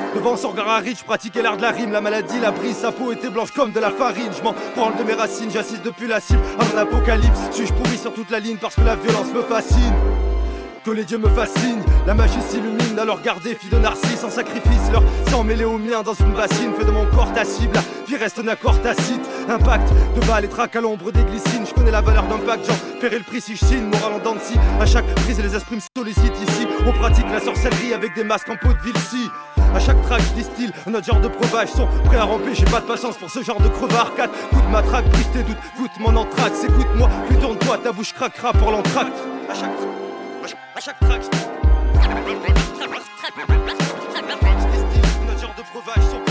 Devant Sorgarari, je pratiquais l'art de la rime. La maladie, la brise, sa peau était blanche comme de la farine. Je m'en branle de mes racines, j'assiste depuis la cible à mon apocalypse. Suis-je pourri sur toute la ligne parce que la violence me fascine? Que les dieux me fascinent, la magie s'illumine à leur garder, fille de narcisse en sacrifice, leur sang mêlé au mien dans une bassine fait de mon corps ta cible, la vie reste un accord tacite, impact de balles et trac à l'ombre des glycines, je connais la valeur d'un pack, j'en paierai le prix si je signe, moral en dents de scie, à chaque prise les esprits me sollicitent ici, on pratique la sorcellerie avec des masques en peau de Vilsi. A chaque track je distille un autre genre de breuvage, sont prêts à ramper, j'ai pas de patience pour ce genre de crevard. 4 coups de matraque, brise tes doutes, goûte mon entraxe, écoute-moi, plus tourne-toi, ta bouche craquera pour l'entracte. À chaque track, je distille un autre genre de breuvage, sont